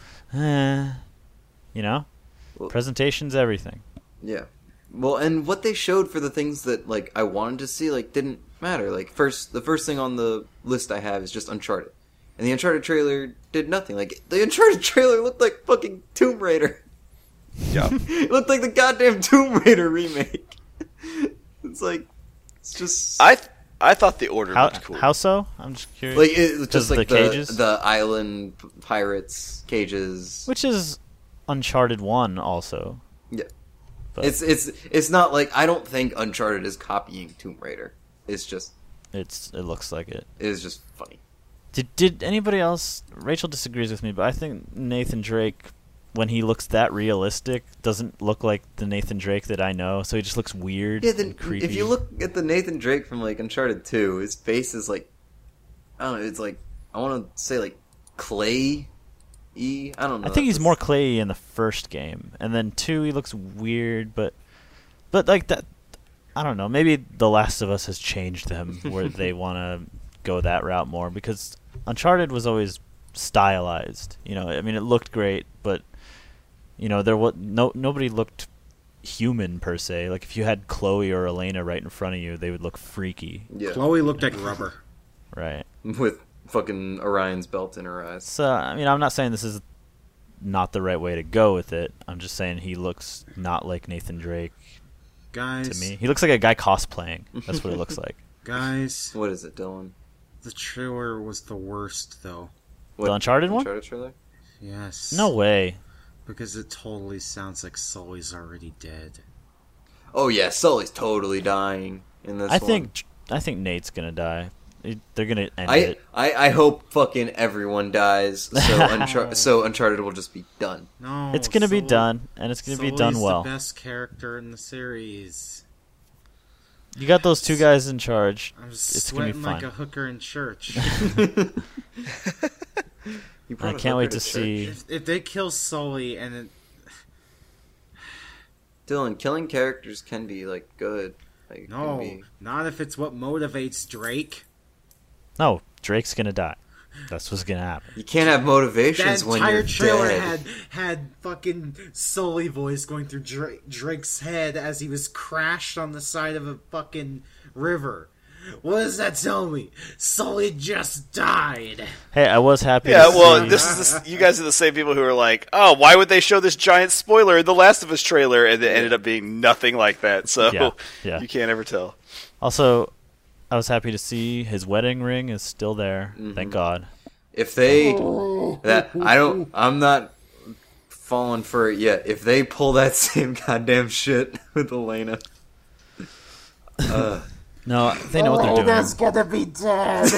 presentation's everything. Yeah. Well, and what they showed for the things that like I wanted to see like didn't matter. Like the first thing on the list I have is just Uncharted, and the Uncharted trailer did nothing. Like the Uncharted trailer looked like fucking Tomb Raider. Yeah. It looked like the goddamn Tomb Raider remake. It's like. It's just I thought the Order looked cool. How so? I'm just curious. Like it's just like the cages, the island pirates cages, which is Uncharted 1 also. Yeah, but it's not like I don't think Uncharted is copying Tomb Raider. It's just it looks like it. It's just funny. Did anybody else? Rachel disagrees with me, but I think Nathan Drake, when he looks that realistic, doesn't look like the Nathan Drake that I know. So he just looks weird and creepy. If you look at the Nathan Drake from like Uncharted 2, his face is like, I don't know, it's like, I want to say like clay-y. I don't know. I think he's more clay-y in the first game. And then 2, he looks weird, but like that, I don't know. Maybe The Last of Us has changed them where they want to go that route more, because Uncharted was always stylized. I mean, it looked great, but nobody looked human per se. Like if you had Chloe or Elena right in front of you, they would look freaky. Yeah. Chloe looked like rubber. Right. With fucking Orion's belt in her eyes. So I mean, I'm not saying this is not the right way to go with it. I'm just saying he looks not like Nathan Drake Guys, to me. He looks like a guy cosplaying. That's what it looks like. guys, What is it, Dylan? the trailer was the worst, though. What, The Uncharted one? Uncharted trailer? Yes. No way. Because it totally sounds like Sully's already dead. Oh yeah, Sully's totally dying in this I one. think Nate's gonna die. They're gonna end it. I hope fucking everyone dies, so Uncharted will just be done. No, It's gonna be done, and it's gonna be done Sully's well. the best character in the series. You got those two guys in charge. I'm It's gonna be sweating fine. like a hooker in church. You brought I a can't hooker wait to church. see. if they kill Sully and it, Dylan, killing characters can be like good. Like, it can no, be- not if it's what motivates Drake. No, Drake's gonna die. That's what's gonna happen. you can't have That motivations when entire you're trailer dead. had fucking Sully voice going through Drake's head as he was crashed on the side of a fucking river. What does that tell me? Sully just died. Hey, I was happy. Yeah, to well, see- this is you guys are the same people who are like, oh, why would they show this giant spoiler in the Last of Us trailer, and it ended up being nothing like that. So Yeah. you can't ever tell. Also, I was happy to see his wedding ring is still there. Thank God. If they I'm not falling for it yet. If they pull that same goddamn shit with Elena, No, they know what they're doing. gonna be dead.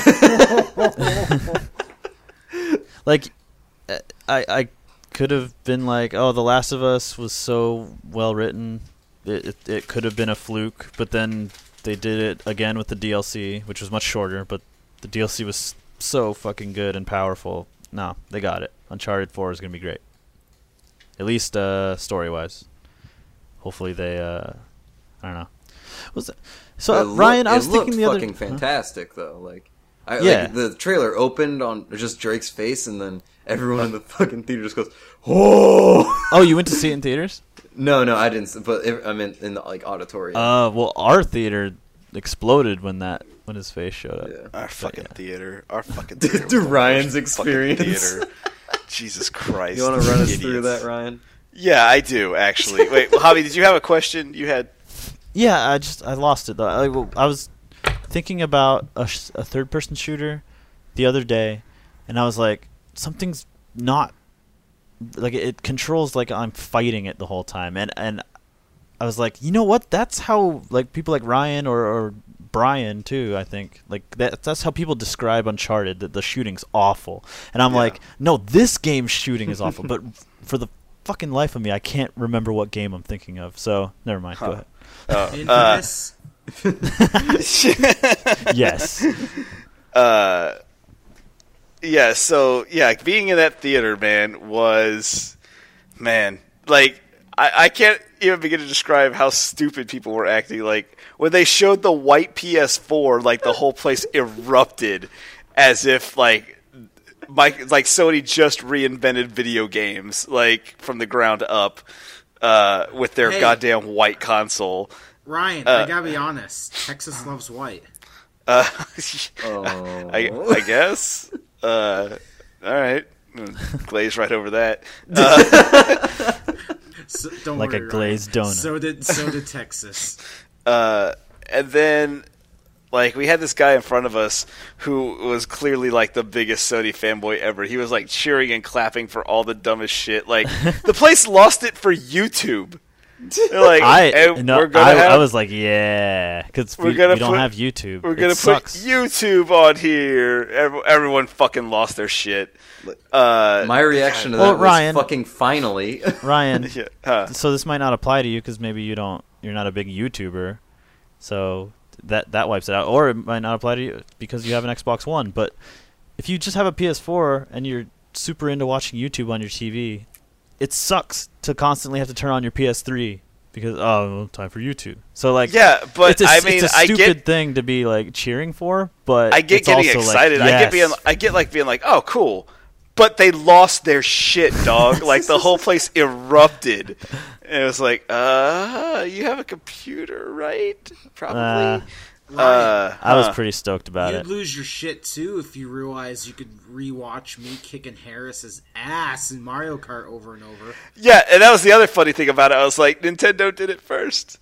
Like, I could have been like, oh, The Last of Us was so well written, it could have been a fluke, but then they did it again with the DLC, which was much shorter, but the DLC was so fucking good and powerful. No, they got it. Uncharted 4 is going to be great. At least story-wise. Hopefully they, I don't know. So, Ryan, I was thinking the other... fucking fantastic, though. Like, Yeah. like, the trailer opened on just Drake's face, and then everyone in the fucking theater just goes, "Oh!" Oh, you went to see it in theaters? No, I didn't. But I mean, in the like auditorium. Well, our theater exploded when his face showed up. Yeah. Our fucking yeah. theater. Our fucking theater. To was the Ryan's worst fucking experience. theater. Jesus Christ. You want to run us idiots. through that, Ryan? Yeah, I do, actually. Wait, Javi, did you have a question? You had... Yeah, I lost it though. I was thinking about a third-person shooter the other day, and I was like, something's not like it controls like I'm fighting it the whole time, and I was like, you know what? That's how like people like Ryan or Brian too. I think like that's how people describe Uncharted. That the shooting's awful, and I'm like, no, this game's shooting is awful. But for the fucking life of me, I can't remember what game I'm thinking of. So never mind. Go ahead. Infamous. Yes. Yeah, so, yeah, being in that theater, man, like, I can't even begin to describe how stupid people were acting. Like, when they showed the white PS4, like, the whole place erupted as if, like Sony just reinvented video games, like, from the ground up, with their goddamn white console. Ryan, I gotta be honest. Texas loves white. I guess. All right. Glaze right over that. So, don't Like worry, a glazed Ryan. donut. So did Texas. And then, like, we had this guy in front of us who was clearly, like, the biggest Sony fanboy ever. He was, like, cheering and clapping for all the dumbest shit. Like, the place lost it for YouTube. They're like, I was like, yeah, because we don't have YouTube. We're gonna It put sucks. YouTube on here. Everyone fucking lost their shit. My reaction to that was Ryan- fucking finally. Ryan. Yeah, So this might not apply to you because maybe you're not a big YouTuber, so that wipes it out. Or it might not apply to you because you have an Xbox One. But if you just have a PS4 and you're super into watching YouTube on your TV, it sucks to constantly have to turn on your PS3 because time for YouTube. So like, yeah, but it's I a I stupid get thing to be like cheering for. But I get it's getting also excited. Like, yes. I get like being like, oh, cool. But they lost their shit, dog. Like the whole place erupted. And it was like, you have a computer, right? Probably. I was pretty stoked about You'd it. lose your shit too if you realized you could rewatch me kicking Harris's ass in Mario Kart over and over. Yeah, and that was the other funny thing about it. I was like, Nintendo did it first.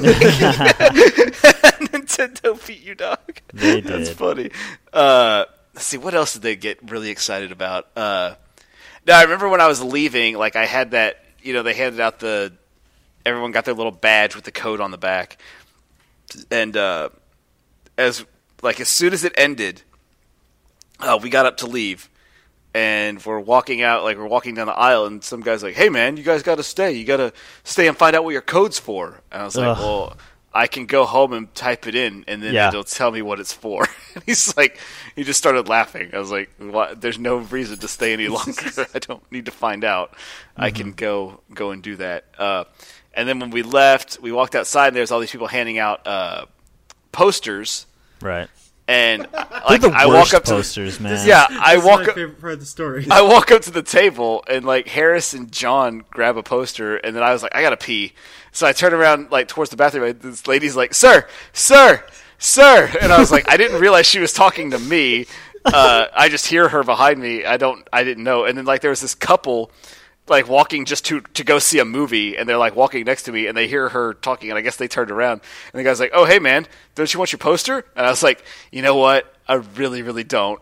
Nintendo beat you, dog. They That's did. funny. Let's see, what else did they get really excited about? Now, I remember when I was leaving, like, I had that, they handed out everyone got their little badge with the code on the back. And as soon as it ended, we got up to leave. And we're walking out, we're walking down the aisle, and some guy's like, "Hey, man, you guys got to stay. You got to stay and find out what your code's for." And I was like, Ugh. "Well, I can go home and type it in, and then it'll tell me what it's for." And he's like, he just started laughing. I was like, "What? There's no reason to stay any longer. I don't need to find out. I can go and do that." And then when we left, we walked outside, and there's all these people handing out posters. Right. And They're the I worst walk up to posters, man. yeah, I This is walk my up. favorite part of the story. I walk up to the table, and Harris and John grab a poster, and then I was like, I gotta pee. So I turn around towards the bathroom, and this lady's like, "Sir, sir, sir," and I was like, I didn't realize she was talking to me. I just hear her behind me. I didn't know. And then there was this couple walking just to go see a movie, and they're walking next to me, and they hear her talking, and I guess they turned around, and the guy's like, "Oh, hey man, don't you want your poster?" And I was like, you know what? I really, really don't.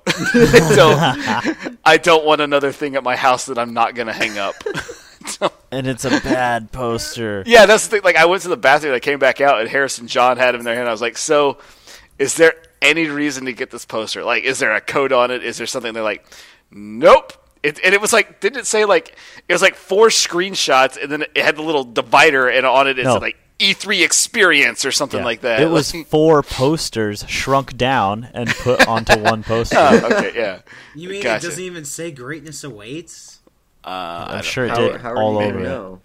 I don't want another thing at my house that I'm not gonna hang up. And it's a bad poster. Yeah, that's the thing. I went to the bathroom, I came back out, and Harris and John had him in their hand. I was like, "So, is there any reason to get this poster? Is there a code on it? Is there something?" They're like, "Nope." And it was didn't it say it was 4 screenshots, and then it had the little divider, and on it No. said E3 experience or something Yeah. like that. It was 4 posters shrunk down and put onto one poster. Okay, yeah. You mean Gotcha. it doesn't even say "Greatness Awaits"? I'm sure it How, did how are all you over gonna it. know?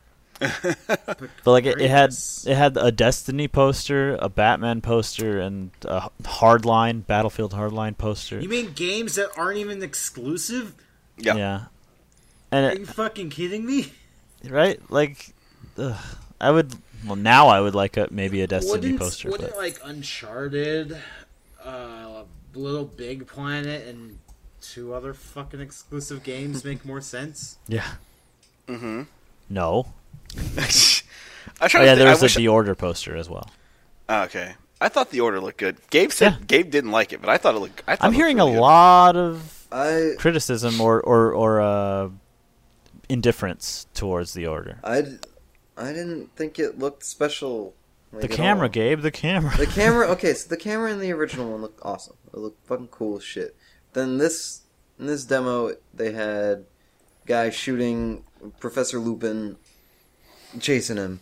But it Greatness. had a Destiny poster, a Batman poster, and a Battlefield Hardline poster. You mean games that aren't even exclusive? Yeah. Yeah. And Are you fucking kidding me? right? I would. Well, now I would like maybe a Destiny poster. Wouldn't But Uncharted, Little Big Planet, and 2 other fucking exclusive games make more sense? yeah. Mm-hmm. No. I'm trying Oh, yeah, to there think. was The Order poster as well. Okay. I thought the order looked good. Gabe said Gabe didn't like it, but I thought it looked. I'm hearing really a good. lot of I criticism or indifference towards The Order. I didn't think it looked special. The at camera, all. Gabe. The camera. The camera. Okay, so the camera in the original one looked awesome. It looked fucking cool as shit. Then in this demo, they had guy shooting Professor Lupin, chasing him,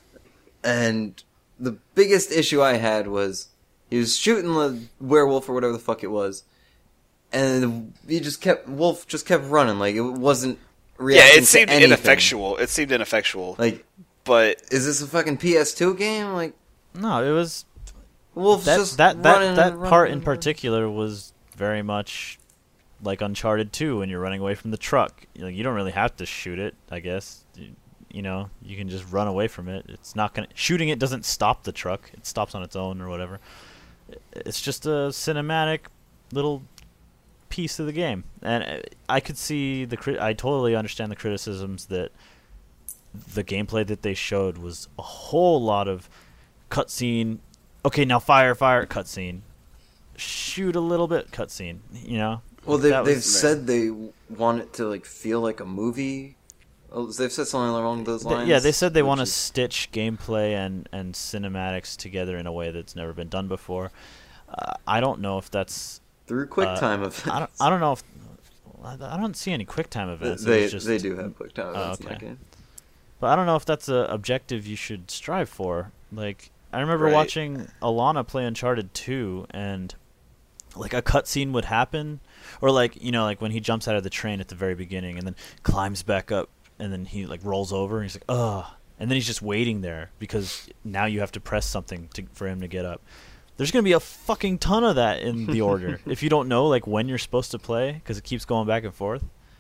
and the biggest issue I had was he was shooting the werewolf or whatever the fuck it was, and Wolf just kept running, it wasn't Yeah, reacting it seemed to anything. ineffectual. It seemed ineffectual. But Is this a fucking PS2 game? No, it was Wolf's that just that running that, that and part running in and particular was very much like Uncharted 2 when you're running away from the truck. You don't really have to shoot it, I guess. You can just run away from it. It's not gonna shooting it doesn't stop the truck. It stops on its own or whatever. It's just a cinematic little piece of the game, and I could see I totally understand the criticisms that the gameplay that they showed was a whole lot of cutscene. Okay, now fire, cutscene. Shoot a little bit, cutscene. Well, That they've was- said they want it to feel like a movie. Oh, they've said something along those lines. Yeah, they said they want to which is- stitch gameplay and cinematics together in a way that's never been done before. I don't know if that's through QuickTime events. I don't know if I don't see any QuickTime events. It They was just, they do have QuickTime events in that okay. game. But I don't know if that's a objective you should strive for. I remember Right. watching Alana play Uncharted 2, and a cutscene would happen, or when he jumps out of the train at the very beginning and then climbs back up, and then he rolls over and he's like, ugh, and then he's just waiting there because now you have to press something for him to get up. There's gonna be a fucking ton of that in The Order if you don't know when you're supposed to play because it keeps going back and forth.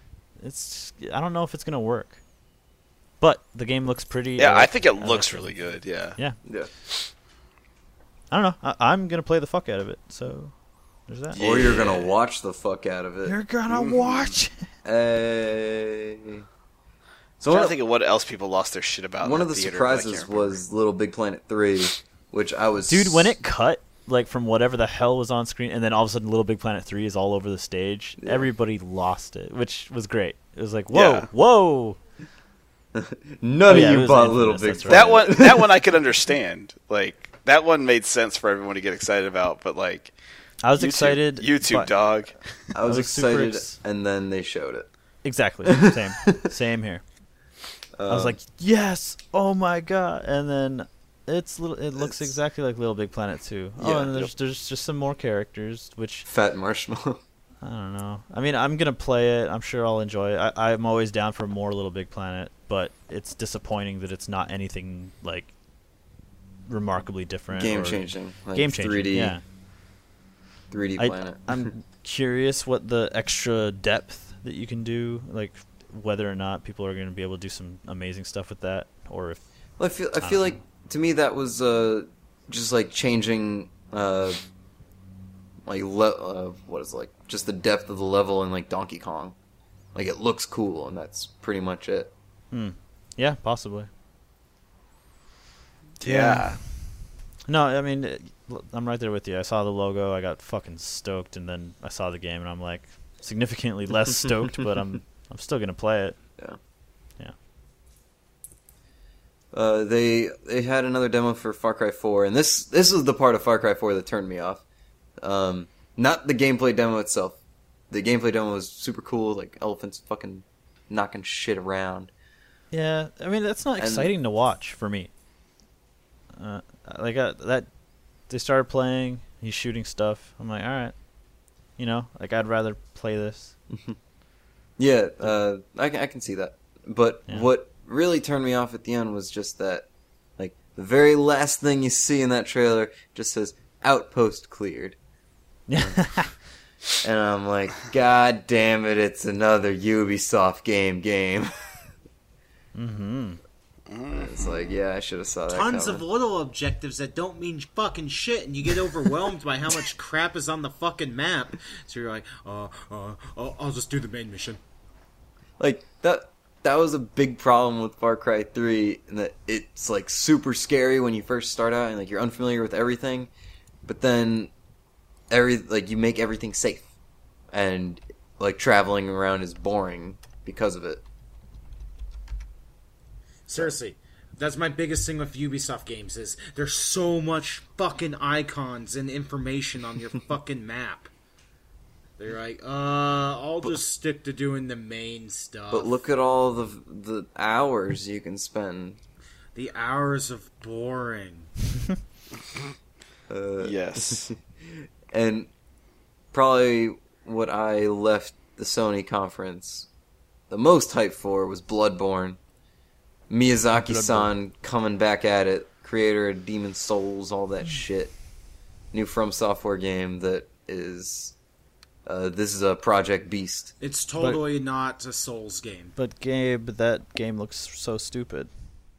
I don't know if it's gonna work. But the game looks pretty. yeah, I think it like looks it. really good. Yeah. Yeah. Yeah. I don't know. I'm gonna play the fuck out of it. So there's that. Yeah. Or you're gonna watch the fuck out of it. You're gonna watch. Hey. So I'm trying one, to think of what else people lost their shit about. one in of the theater, but I can't surprises remember. was Little Big Planet 3, which I was... Dude, when it cut like from whatever the hell was on screen, and then all of a sudden Little Big Planet 3 is all over the stage, Yeah. everybody lost it, which was great. It was like, whoa, Yeah. whoa. None Oh, yeah, of it you was bought Infamous, Little Big that's right. Planet. That one I could understand. Like that one made sense for everyone to get excited about, but like I was YouTube, excited. YouTube but- dog. I was was super excited, ex- and then they showed it. Exactly. Same here. I was Um, like, yes, oh my god, and then it looks It's- exactly like Little Big Planet 2. Yeah. Oh, and there's just some more characters, which Fat Marshmallow. I don't know. I mean, I'm gonna play it. I'm sure I'll enjoy it. I'm always down for more Little Big Planet, but it's disappointing that it's not anything like remarkably different. Game or changing. Like Game changing. 3D, Yeah. 3D Planet. I'm curious what the extra depth that you can do, like whether or not people are going to be able to do some amazing stuff with that, or if Well, I feel like to me that was just like changing what is it, like just the depth of the level in like Donkey Kong. Like it looks cool, and that's pretty much it. yeah, possibly. Yeah. No, I mean, I'm right there with you. I saw the logo, I got fucking stoked, and then I saw the game, and I'm like significantly less stoked, but I'm still gonna play it. They had another demo for Far Cry 4, and this was the part of Far Cry 4 that turned me off. Not the gameplay demo itself. The gameplay demo was super cool, like elephants fucking knocking shit around. Yeah, I mean that's not And- exciting to watch for me. That they started playing, he's shooting stuff. I'm like, all right, like I'd rather play this. Yeah, I can see that. But Yeah. what really turned me off at the end was just that, like, the very last thing you see in that trailer just says, Outpost cleared. Yeah, And I'm like, God damn it, it's another Ubisoft game. mm-hmm. It's like, yeah, I should have saw that Tons coming. of little objectives that don't mean fucking shit, and you get overwhelmed by how much crap is on the fucking map. So you're like, I'll just do the main mission. Like, that was a big problem with Far Cry 3, in that it's, like, super scary when you first start out, and, like, you're unfamiliar with everything, but then you make everything safe, and, like, traveling around is boring because of it. Seriously, that's my biggest thing with Ubisoft games is there's so much fucking icons and information on your fucking map. They're like, I'll just stick to doing the main stuff. But look at all the hours you can spend. The hours of boring. Yes. And probably what I left the Sony conference the most hyped for was Bloodborne. Miyazaki-san coming back at it, creator of Demon's Souls, all that shit. New From Software game that is... this is a Project Beast. It's totally not a Souls game. But Gabe, that game looks so stupid.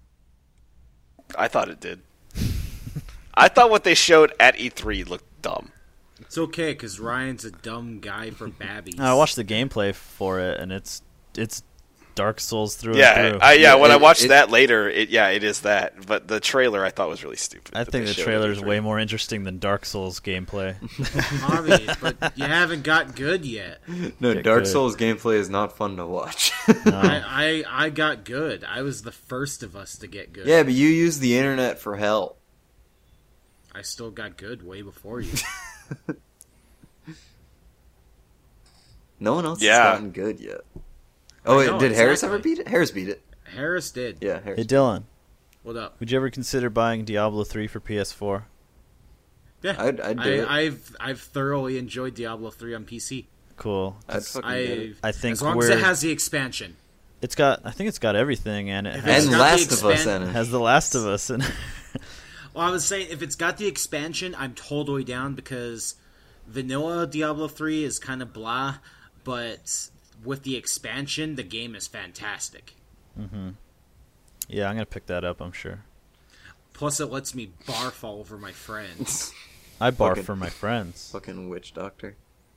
I thought it did. I thought what they showed at E3 looked dumb. It's okay, because Ryan's a dumb guy for babbies. I watched the gameplay for it, and it's Dark Souls through and Yeah, through. when I it- watched it- that later, it is that. But the trailer I thought was really stupid. I that think they the showed at trailer is E3. way more interesting than Dark Souls gameplay. Hobby, but you haven't got good yet. No, Get Dark good. Souls gameplay is not fun to watch. No. I got good. I was the first of us to get good. Yeah, but you use the internet for help. I still got good way before you. No one else Yeah. has gotten good yet. Oh, wait, know, did Harris exactly. ever beat it? Harris beat it. Harris did. Yeah, Harris. Hey Dylan, What up? would you ever consider buying Diablo 3 for PS4? Yeah, I'd do it. I've thoroughly enjoyed Diablo 3 on PC. Cool. I'd fucking get it. I think as long as it has the expansion. I think it's got everything, and it If has, it's And got Last the of Us expan- in it. has The Last of Us in it. Well, I was saying if it's got the expansion, I'm totally down because vanilla Diablo 3 is kind of blah, but with the expansion, the game is fantastic. Yeah, I'm gonna pick that up, I'm sure. Plus, it lets me barf all over my friends. I barf Fucking- for my friends. Fucking witch doctor.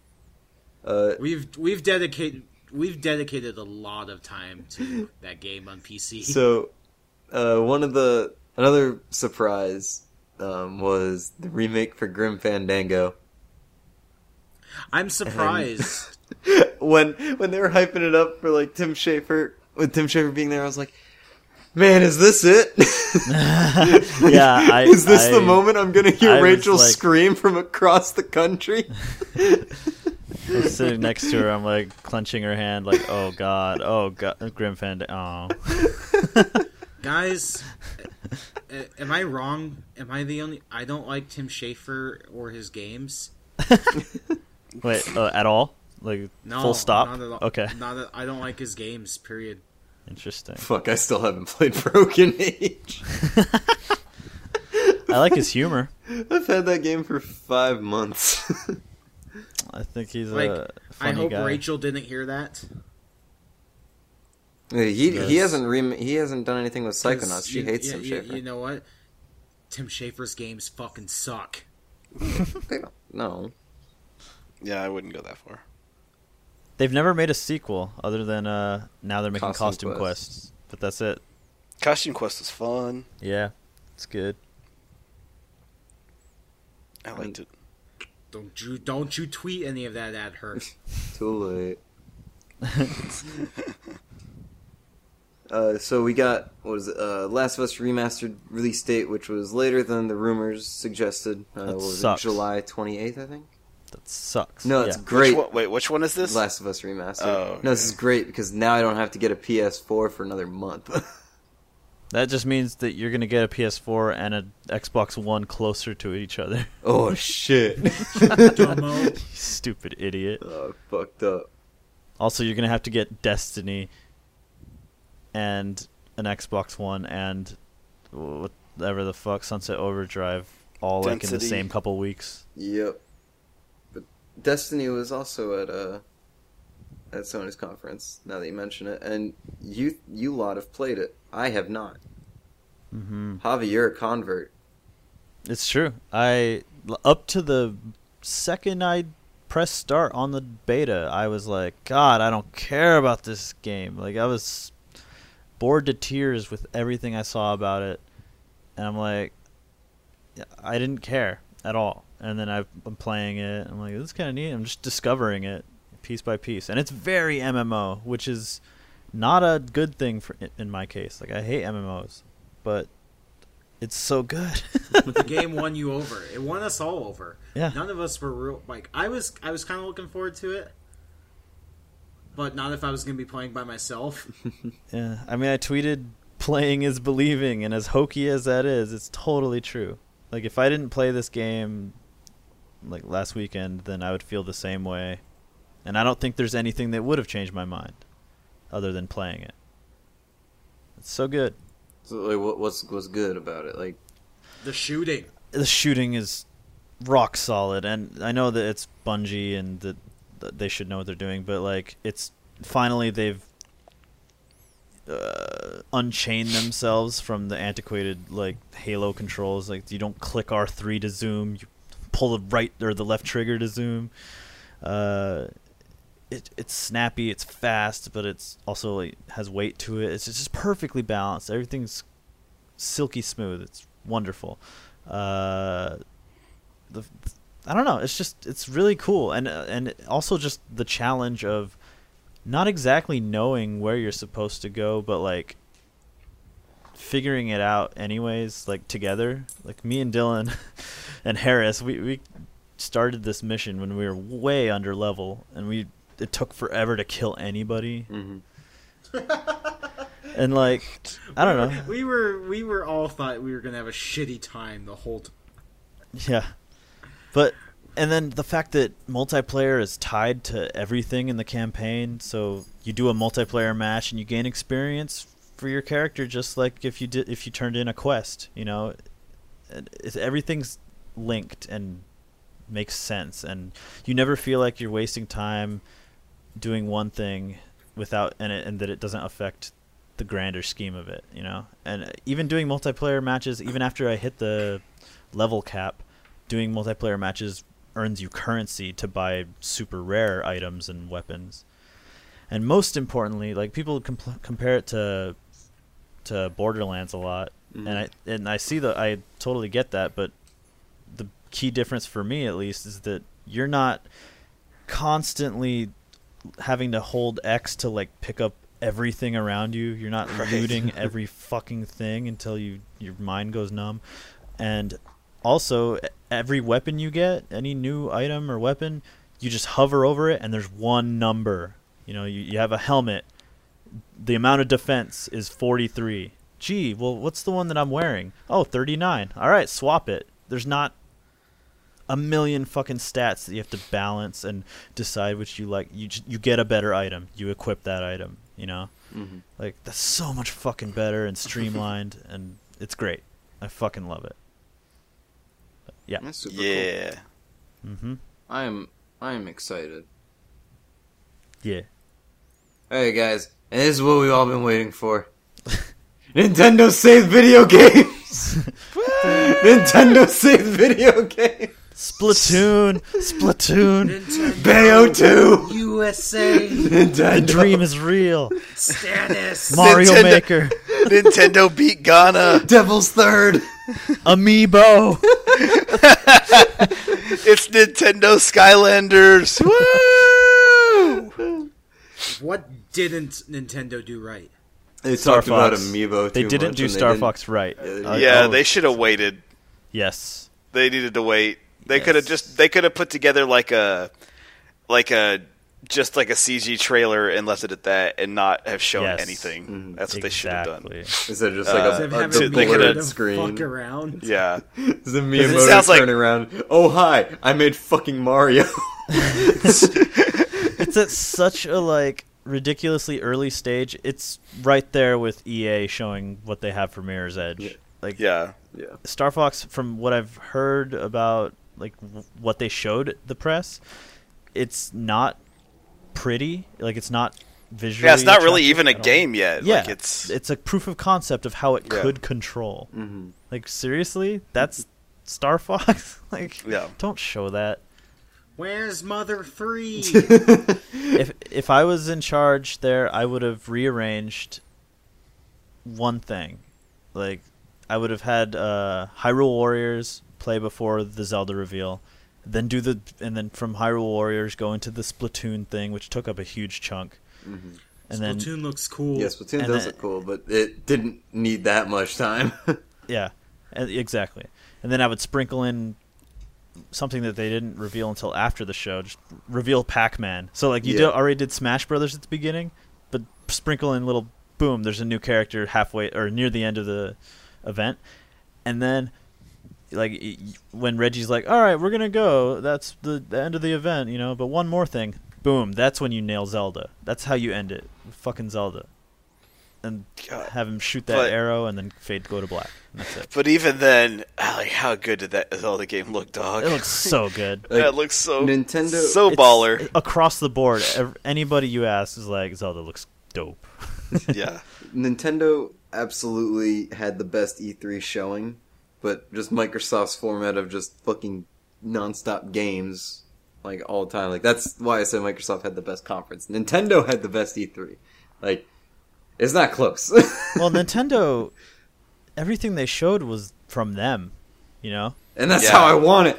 We've dedicated a lot of time to that game on PC. So, another surprise was the remake for Grim Fandango. I'm surprised. when they were hyping it up for like Tim Schafer, with Tim Schafer being there, I was like, man, is this it? Yeah, is this the moment I'm gonna hear I was Rachel like- scream from across the country? I was sitting next to her. I'm like clenching her hand, like, oh god, Grim Fandango. Oh. Guys, am I wrong? Am I the only... I don't like Tim Schafer or his games. Wait, at all? Like No, full stop? Not at all. Okay, I don't like his games, period. interesting. Fuck, I still haven't played Broken Age. I like his humor. I've had that game for 5 months. I think he's Like, a I funny hope guy. Rachel didn't hear that. he Yes. hasn't done anything with Psychonauts. She hates Tim you, Schafer. you know what? Tim Schafer's games fucking suck. No. Yeah, I wouldn't go that far. They've never made a sequel other than now they're making Costume Costume Quests, but that's it. Costume Quest was fun. Yeah, it's good. I liked it. Don't you tweet any of that at her. Too late. So we got, Last of Us Remastered release date, which was later than the rumors suggested. What was it, sucks. July 28th, I think? That sucks. No, it's Yeah. great. Which one is this? Last of Us Remastered. Oh, okay. No, this is great because now I don't have to get a PS4 for another month. That just means that you're gonna get a PS4 and a Xbox One closer to each other. Oh, shit. Dumbo. You stupid idiot. Oh, fucked up. Also, you're gonna have to get Destiny and an Xbox One and whatever the fuck, Sunset Overdrive, all like in the Density. same couple weeks. Yep. But Destiny was also at Sony's conference, now that you mention it, and you lot have played it. I have not. Mm-hmm. Javi, you're a convert. It's true. Up to the second I pressed start on the beta, I was like, God, I don't care about this game. Like, I was bored to tears with everything I saw about it, and I'm like, I didn't care at all. And then I'm playing it, I'm like, this is kind of neat. I'm just discovering it piece by piece, and it's very MMO, which is not a good thing in my case. Like, I hate MMOs, but it's so good. The game won you over. It won us all over. Yeah. None of us were real. Like I was kind of looking forward to it, but not if I was going to be playing by myself. Yeah, I mean, I tweeted, playing is believing, and as hokey as that is, it's totally true. Like, if I didn't play this game, like, last weekend, then I would feel the same way. And I don't think there's anything that would have changed my mind, other than playing it. It's so good. So, like, what's good about it? Like, The shooting. The shooting is rock solid, and I know that it's Bungie and that they should know what they're doing, but, like, it's finally they've unchained themselves from the antiquated, like, Halo controls. Like, you don't click R3 to zoom, you pull the right or the left trigger to zoom. It's snappy, it's fast, but it's also, like, has weight to it. It's just perfectly balanced. Everything's silky smooth. It's wonderful. I don't know. It's really cool, and also just the challenge of not exactly knowing where you're supposed to go, but, like, figuring it out anyways, like, together. Like, me and Dylan and Harris, we started this mission when we were way under level, and it took forever to kill anybody. And, like, I don't know. We were all thought we were going to have a shitty time the whole time. Yeah. But, and then the fact that multiplayer is tied to everything in the campaign, so you do a multiplayer match and you gain experience for your character, just like if you turned in a quest, you know. Everything's linked and makes sense, and you never feel like you're wasting time doing one thing without and that it doesn't affect the grander scheme of it, you know. And even doing multiplayer matches, even after I hit the level cap, doing multiplayer matches earns you currency to buy super rare items and weapons. And most importantly, like people compare it to Borderlands a lot, and I see that, I totally get that, but the key difference for me at least is that you're not constantly having to hold X to like pick up everything around you. You're not looting every fucking thing until your mind goes numb. And also, every weapon you get, any new item or weapon, you just hover over it and there's one number. You know, you have a helmet. The amount of defense is 43. Gee, well, what's the one that I'm wearing? Oh, 39. All right, swap it. There's not a million fucking stats that you have to balance and decide which you like. You get a better item. You equip that item, you know? Like, that's so much fucking better and streamlined, and it's great. I fucking love it. Yeah. That's super Yeah. cool. I am excited. Yeah. Alright, guys, and this is what we've all been waiting for. Nintendo saved video games! Nintendo saved video games! Splatoon! Bayo 2! USA! The dream is real. Stannis! Mario Nintendo- Maker. Nintendo beat Ghana. Devil's Third! Amiibo. It's Nintendo Skylanders. Woo! What didn't Nintendo do right? They Star talked about Fox. Amiibo They too didn't much, do and they Star didn't- Fox right. Yeah, Oh, they should have waited. Yes. They needed to wait. They Yes. could have put together like a just like a CG trailer and left it at that, and not have shown Yes. anything. That's what they should have done. Exactly. Instead of just Instead like of having they blurred could've- screen. fuck around. Yeah, The it Miyamoto sounds like- turn around. Oh hi, I made fucking Mario. It's at such a like ridiculously early stage. It's right there with EA showing what they have for Mirror's Edge. Yeah. Like yeah. Yeah. Star Fox, from what I've heard about like what they showed the press, it's not pretty. Like it's not visually. Yeah, it's not really attractive even a at all. game yet. Yeah, Like, it's a proof of concept of how it Yeah. could control. Mm-hmm. Like seriously, that's Star Fox. Like, Yeah. don't show that. Where's Mother 3? If I was in charge there, I would have rearranged one thing. Like, I would have had Hyrule Warriors play before the Zelda reveal, then and then from Hyrule Warriors go into the Splatoon thing, which took up a huge chunk. Mm-hmm. And then Splatoon looks cool. Yeah, Splatoon And does then- look cool, but it didn't need that much time. yeah, exactly. And then I would sprinkle in something that they didn't reveal until after the show. Just reveal Pac-Man. So like you Yeah. already did Smash Brothers at the beginning, but sprinkle in little boom. There's a new character halfway or near the end of the event, and then like when Reggie's like, "All right, we're gonna go. That's the end of the event, you know." But one more thing, boom. That's when you nail Zelda. That's how you end it. Fucking Zelda. And God. have him shoot that But- arrow and then fade go to black. And that's it. But even then, like, how good did that Zelda game look, dog? It looks so good. Like, That looks so Nintendo- so It's baller. across the board. Anybody you ask is like, Zelda looks dope. Yeah, Nintendo absolutely had the best E3 showing, but just Microsoft's format of just fucking nonstop games, like all the time. Like that's why I said Microsoft had the best conference. Nintendo had the best E3. Like it's not close. Well, Nintendo, everything they showed was from them, you know? And that's Yeah. how I want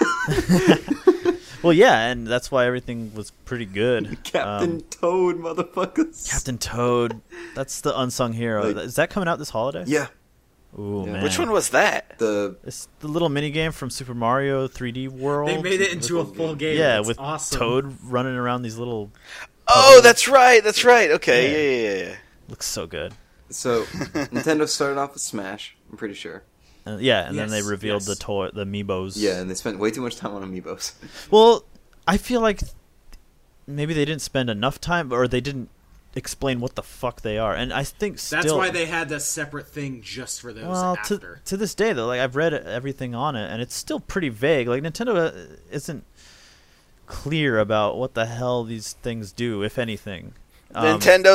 it. Well, yeah, and that's why everything was pretty good. Captain Toad, motherfuckers. Captain Toad, that's the unsung hero. Like- Is that coming out this holiday? Yeah. Ooh, Yeah. man. which one was that? It's the little mini game from Super Mario 3D World. They made it into a full game. Yeah, It's with awesome. Toad running around these little... Oh, that's right. That's right. Okay, yeah. Looks so good. So Nintendo started off with Smash, I'm pretty sure. Yeah, and then they Yes, revealed yes. the amiibos. Yeah, and they spent way too much time on amiibos. Well, I feel like maybe they didn't spend enough time, or they didn't explain what the fuck they are. And I think still... That's why they had a separate thing just for those Well, after. to this day, though, like I've read everything on it, and it's still pretty vague. Like, Nintendo isn't clear about what the hell these things do, if anything. Nintendo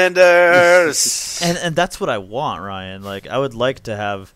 Skylanders. And that's what I want, Ryan. Like, I would like to have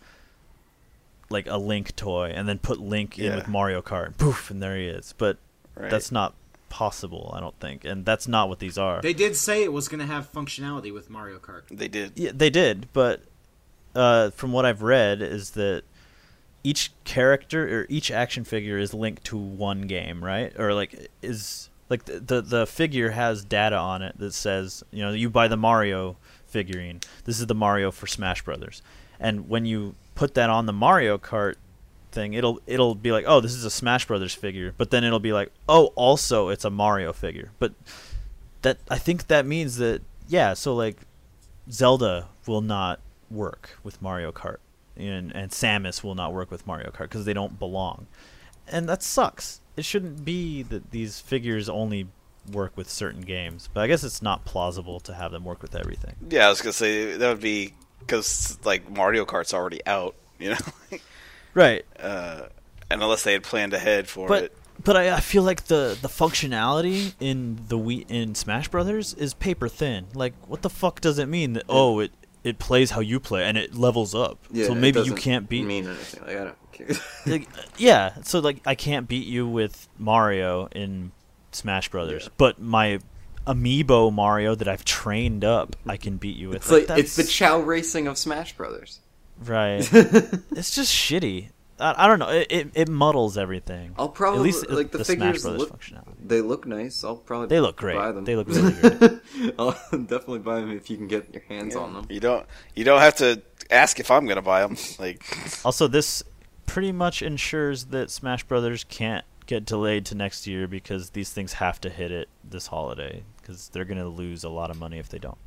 like a Link toy and then put Link in with Mario Kart. Poof, and there he is. But that's not possible, I don't think. And that's not what these are. They did say it was going to have functionality with Mario Kart. They did. Yeah, they did, but from what I've read is that each character or each action figure is linked to one game, right? Or like is like the figure has data on it that says, you know, you buy the Mario figurine. This is the Mario for Smash Brothers. And when you put that on the Mario Kart thing, it'll be like, oh, this is a Smash Brothers figure, but then it'll be like, oh, also it's a Mario figure. But that, I think that means that, yeah, so like Zelda will not work with Mario Kart, and Samus will not work with Mario Kart because they don't belong, and that sucks. It shouldn't be that these figures only work with certain games, but I guess it's not plausible to have them work with everything. Yeah, I was gonna say that would be because like Mario Kart's already out, you know. Right. And unless they had planned ahead for it. But I feel like the functionality in in Smash Brothers is paper thin. Like, what the fuck does it mean that it plays how you play and it levels up? Yeah, so maybe you can't beat. Mean anything? Like, I don't care. Like, yeah. So like I can't beat you with Mario in Smash Brothers, but my amiibo Mario that I've trained up, I can beat you with. It's the Chow racing of Smash Brothers. Right. It's just shitty. I don't know. It muddles everything. I'll probably at least like the Smash figures Brothers look. functionality. They look nice. I'll probably They look great. buy them. They look really good. I'll definitely buy them if you can get your hands on them. You don't have to ask if I'm gonna buy them. Like, Also, this pretty much ensures that Smash Brothers can't get delayed to next year because these things have to hit it this holiday because they're gonna lose a lot of money if they don't,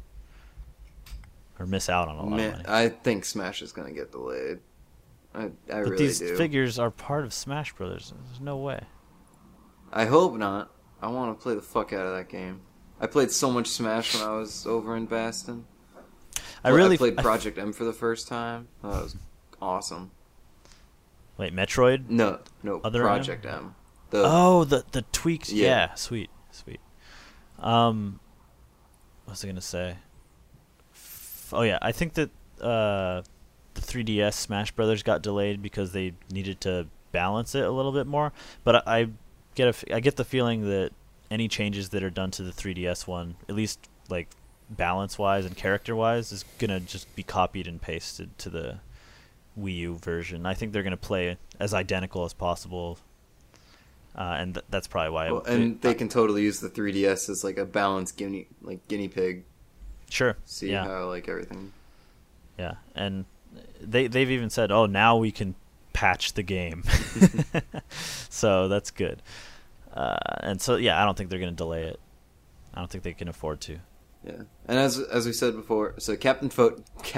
or miss out on a lot of money. I think Smash is gonna get delayed. I But really these do. figures are part of Smash Brothers. There's no way. I hope not. I want to play the fuck out of that game. I played so much Smash when I was over in Baston. I played Project M for the first time. That was awesome. Wait, Metroid? No, Other Project M. The tweaks. Yeah. Yeah, sweet. What was I gonna say? Oh yeah, I think that the 3DS Smash Brothers got delayed because they needed to balance it a little bit more. But I get the feeling that any changes that are done to the 3DS one, at least like balance wise and character wise, is gonna just be copied and pasted to the Wii U version. I think they're gonna play as identical as possible, and that's probably why. They can totally use the 3DS as like a balanced guinea pig. Sure. See yeah. how like everything. Yeah, and they've even said, "Oh, now we can patch the game," so that's good. And so, yeah, I don't think they're going to delay it. I don't think they can afford to. Yeah, and as we said before, so Captain Toad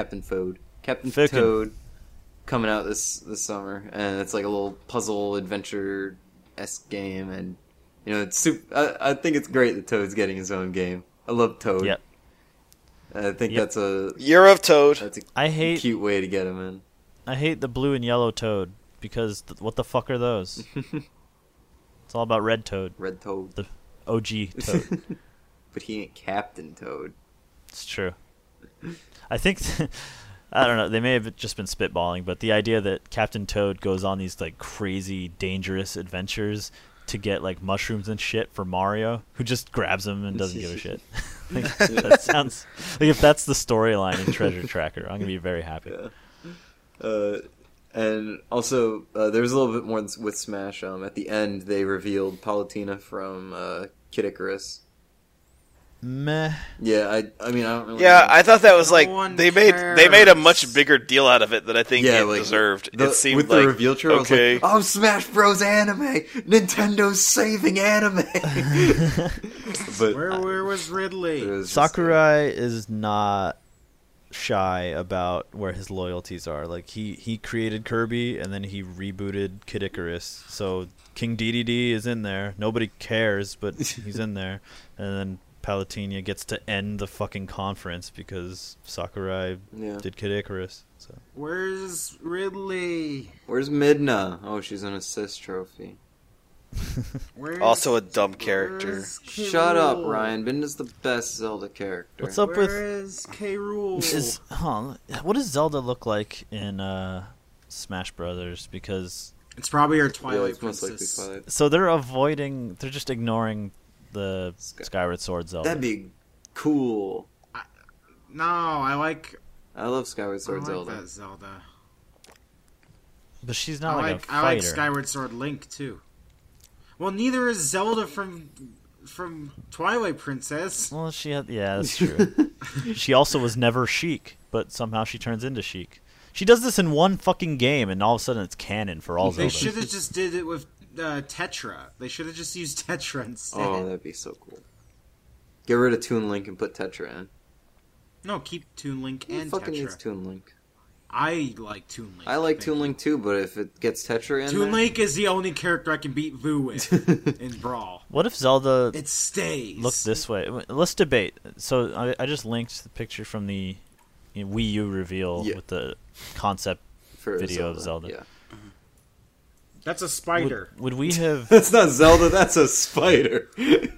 coming out this summer, and it's like a little puzzle adventure-esque game, and you know it's super. I think it's great that Toad's getting his own game. I love Toad. Yep. I think that's a Year of Toad. That's a cute way to get him in. I hate the blue and yellow Toad because what the fuck are those? It's all about Red Toad. Red Toad. The OG Toad. But he ain't Captain Toad. It's true. I think I don't know. They may have just been spitballing, but the idea that Captain Toad goes on these like crazy, dangerous adventures to get like mushrooms and shit for Mario, who just grabs them and doesn't give a shit. Like, that sounds like if that's the storyline in Treasure Tracker, I'm gonna be very happy. Yeah. And also, there was a little bit more with Smash. At the end, they revealed Palutena from Kid Icarus. Meh. Yeah, I mean, I don't really. Yeah, know. I thought that was like one they made a much bigger deal out of it than I think it like, deserved. It seemed with like the reveal trailer, okay. I was like, "Oh, Smash Bros. Anime! Nintendo's saving anime!" But Where was Ridley? it was just, Sakurai is not shy about where his loyalties are. Like he created Kirby and then he rebooted Kid Icarus. So King Dedede is in there. Nobody cares, but he's in there. And then Palutena gets to end the fucking conference because Sakurai did Kid Icarus. So Where's Ridley? Where's Midna? Oh, she's an assist trophy. Where's, Also a dumb character. where's K. Shut up, Rool? Ryan. Binda's the best Zelda character. What's up with Where is K. Rool? what does Zelda look like in Smash Brothers? Because It's probably her Yeah, Twilight it's most likely Princess. Twilight. so they're just ignoring the Skyward Sword Zelda. That'd be cool. No, I like Skyward Sword Zelda. that Zelda. But she's I not like a like fighter. Skyward Sword Link too. Well, neither is Zelda from Twilight Princess. Well, yeah, that's true. She also was never Sheik, but somehow she turns into Sheik. She does this in one fucking game, and all of a sudden it's canon for all They Zelda. should have just did it with Tetra. They should have just used Tetra instead. Oh, that'd be so cool. Get rid of Toon Link and put Tetra in. No, keep Toon Link Who and fucking Tetra. needs Toon Link? I like Toon Link. I like think. Toon Link too, but if it gets Tetra in Toon there... Link is the only character I can beat Vu with in Brawl. What if Zelda It stays. looked this way? Let's debate. So I just linked the picture from the Wii U reveal Yeah. with the concept for video of Zelda. Yeah. That's a spider. Would we have? That's not Zelda, that's a spider.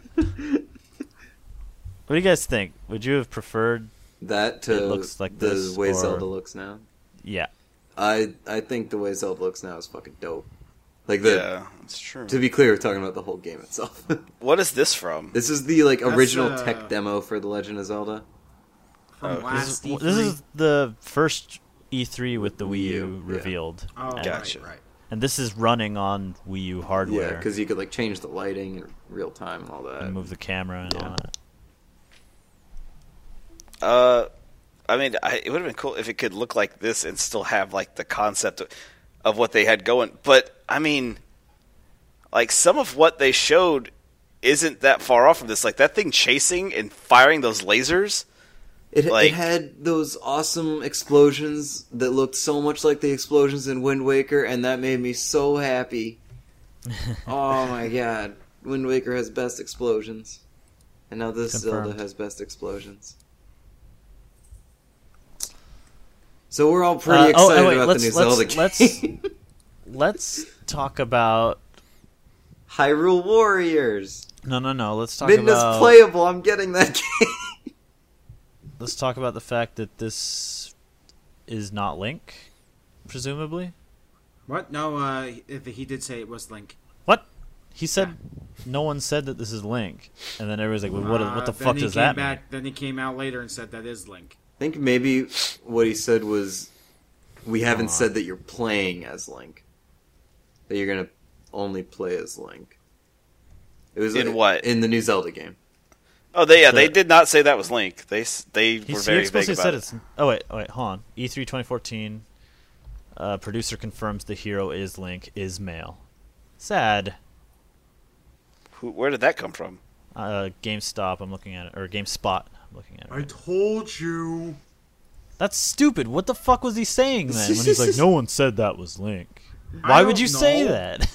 What do you guys think? Would you have preferred? That to It looks like the this, way or- Zelda looks now. Yeah, I think the way Zelda looks now is fucking dope. Like the Yeah, that's true. to be clear, we're talking about the whole game itself. What is this from? This is the like That's, original tech demo for The Legend of Zelda. From last E3. this is the first E3 with the Wii U U, yeah. revealed, Oh, and, Gotcha. right. and this is running on Wii U Yeah, hardware. because you could like change the lighting in real time and all that. and move the camera and all Yeah. that. I mean, it would have been cool if it could look like this and still have like the concept of what they had going. But I mean, like some of what they showed isn't that far off from this. Like that thing chasing and firing those lasers. It Like- had those awesome explosions that looked so much like the explosions in Wind Waker, and that made me so happy. Oh my god. Wind Waker has best explosions. And now this Confirmed. Zelda has best explosions. So we're all pretty excited wait, about the new Zelda game. Let's talk about Hyrule Warriors. no. Let's talk Midna's about playable, I'm getting that game. let's talk about the fact that this is not Link, presumably. What? No, he did say it was Link. What? He said no one said that this is Link, and then everybody's like, well, what the Then fuck he does came that back, mean? Then he came out later and said that is Link. I think maybe what he said was, we haven't said that you're playing as Link. That you're gonna only play as Link. It was In what? In the new Zelda game. Oh, they The- did not say that was Link. They He were very vague explicitly about said it. it's. Oh wait, hold on. E3 2014. Producer confirms the hero is Link, is male. Sad. Where did that come from? GameStop. I'm looking at it, or GameSpot. I'm looking at it. Right. told you. That's stupid. What the fuck was he saying then? When he's like, no one said that was Link. I Why would don't you say know. that?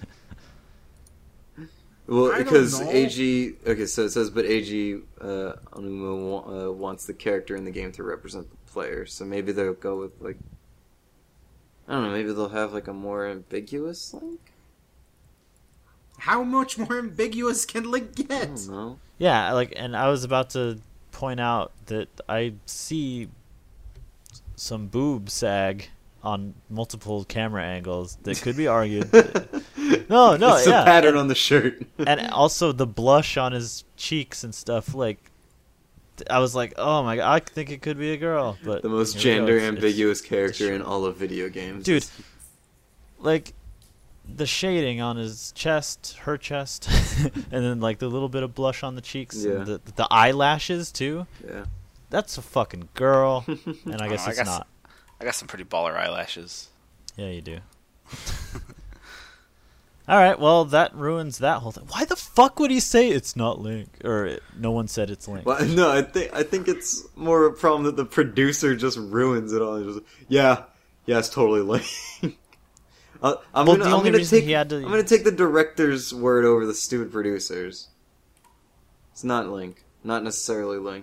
Well, I don't because know. AG... Okay, so it says, but AG Onuma wants the character in the game to represent the player. So maybe they'll go with, like... I don't know, maybe they'll have, like, a more ambiguous Link? How much more ambiguous can Link I get? don't know. Yeah, like, and I was about to point out that I see some boob sag on multiple camera angles that could be argued. No, It's the yeah, pattern and, on the shirt. and also the blush on his cheeks and stuff. Like, I was like, oh my god, I think it could be a girl, but The most here we go, gender it's- ambiguous character shirt. in all of video games. Dude, like the shading on his chest, her chest, and then like the little bit of blush on the cheeks, Yeah. and the eyelashes too. Yeah. That's a fucking girl, and I guess I it's guess- not. I got some pretty baller eyelashes. Yeah, you do. All right, well that ruins that whole thing. Why the fuck would he say it's not Link, or no one said it's Link? Well, no, I think it's more a problem that the producer just ruins it all. He's just, yeah, it's totally Link. I'm Well, gonna, the I'm only gonna reason take, he had to- I'm gonna take the director's word over the stupid producers. It's not Link, not necessarily Link.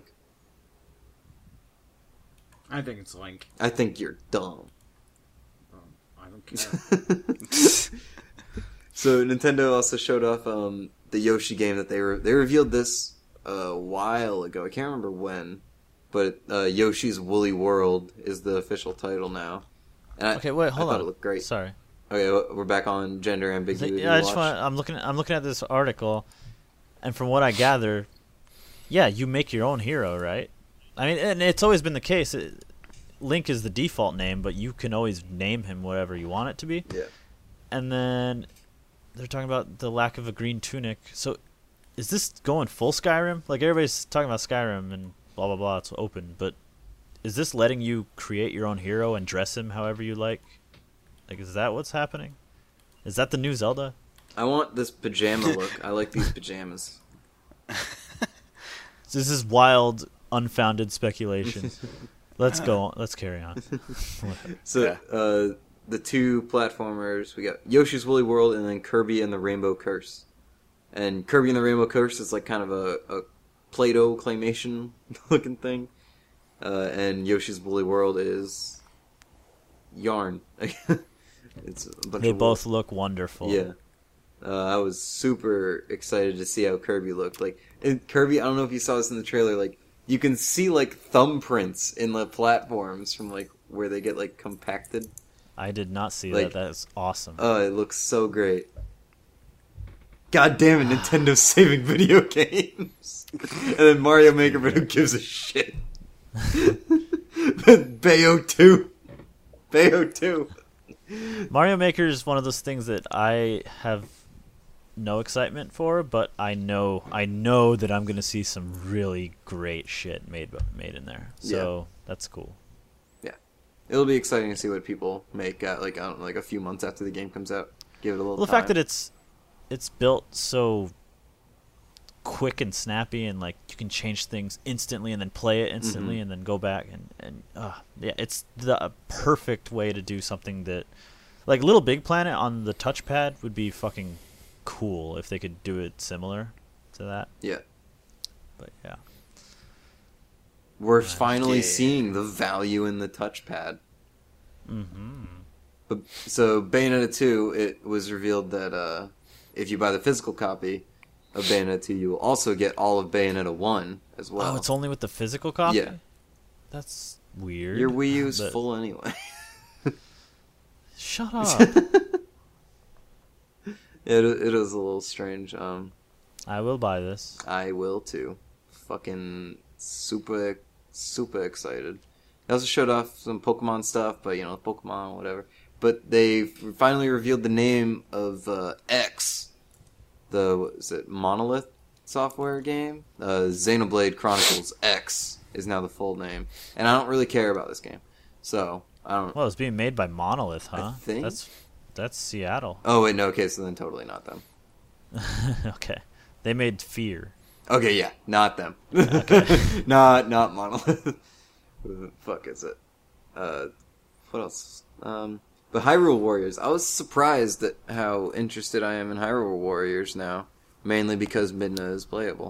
I think it's Link. I think you're dumb. I don't care. So Nintendo also showed off the Yoshi game that they revealed this a while ago. I can't remember when, but Yoshi's Woolly World is the official title now. And Okay, wait, hold I on. thought it looked great. Sorry. Okay, we're back on gender ambiguity. Yeah, watch. I'm looking at this article, and from what I gather, yeah, you make your own hero, right? I mean, and it's always been the case. Link is the default name, but you can always name him whatever you want it to be. Yeah. And then they're talking about the lack of a green tunic. So, is this going full Skyrim? Like everybody's talking about Skyrim and blah blah blah. It's open, but is this letting you create your own hero and dress him however you like? Like, is that what's happening? Is that the new Zelda? I want this pajama look. I like these pajamas. This is wild, unfounded speculation. Let's go on. Let's carry on. So, the two platformers, we got Yoshi's Woolly World and then Kirby and the Rainbow Curse. And Kirby and the Rainbow Curse is like kind of a Play-Doh claymation looking thing. And Yoshi's Woolly World is yarn. It's a bunch They of both wool. look wonderful. Yeah. I was super excited to see how Kirby looked. Like, in Kirby, I don't know if you saw this in the trailer, like, you can see, like, thumbprints in the platforms from, like, where they get, like, compacted. I did not see Like- that. That's awesome. Oh, it looks so great. God damn it, Nintendo's saving video games. And then Mario Maker, but who gives a shit? Bayo 2. Bayo 2. Mario Maker is one of those things that I have no excitement for, but I know that I'm going to see some really great shit made in there. So that's cool. It'll be exciting to see what people make like, I don't know, like a few months after the game comes out. Give it a little Well, the time. fact that it's built so quick and snappy, and like you can change things instantly and then play it instantly and then go back and yeah, it's the perfect way to do something that, like, Little Big Planet on the touchpad would be fucking cool if they could do it similar to that. Yeah. But yeah. We're finally Yeah. seeing the value in the touchpad. Mm-hmm. But, so Bayonetta 2, it was revealed that if you buy the physical copy of Bayonetta 2, you will also get all of Bayonetta 1 as well. Oh, it's only with the physical copy? Yeah. That's weird. Your Wii U's but- full anyway. Shut up. It is a little strange. I will buy this. I will too. Fucking super excited. They also showed off some Pokemon stuff, but Pokemon, whatever. But they finally revealed the name of X, is it Monolith software game? Xenoblade Chronicles X is now the full name, and I don't really care about this game, so I don't. Well, it's being made by Monolith, huh? I think. That's Seattle. Oh wait, no. Okay, so then totally not them. Okay. They made Fear. Okay, yeah, not them. not Monolith. Who the fuck is it? What else? But Hyrule Warriors. I was surprised at how interested I am in Hyrule Warriors now, mainly because Midna is playable.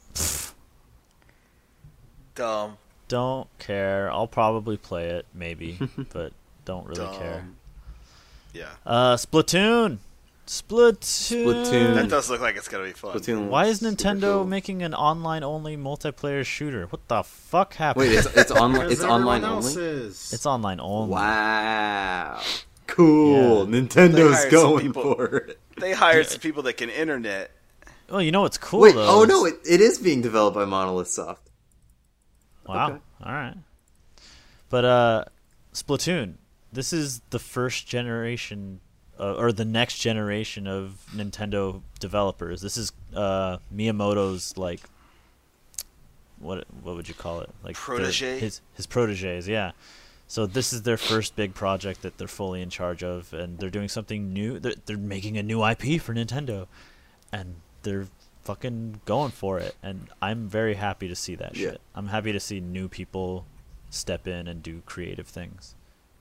Dumb. Don't care. I'll probably play it, maybe, but don't really Dumb. care. Yeah. Splatoon. Splatoon. That does look like it's gonna be fun. Splatoon Why looks is super Nintendo cool. making an online-only multiplayer shooter? What the fuck happened? Wait, it's online. Because It's online everyone else only. is. It's online only. Wow. Cool. Yeah. They Nintendo's hired some going people. for it. They hired some people that can internet. Well, you know what's cool, Wait. though? Oh no, it is being developed by Monolith Soft. Wow. Okay. All right. But Splatoon. This is the first generation, or the next generation of Nintendo developers. This is Miyamoto's, like, what would you call it? Like Protege? His proteges, yeah. So this is their first big project that they're fully in charge of, and they're doing something new. They're making a new IP for Nintendo, and they're fucking going for it. And I'm very happy to see that Yeah. shit. I'm happy to see new people step in and do creative things.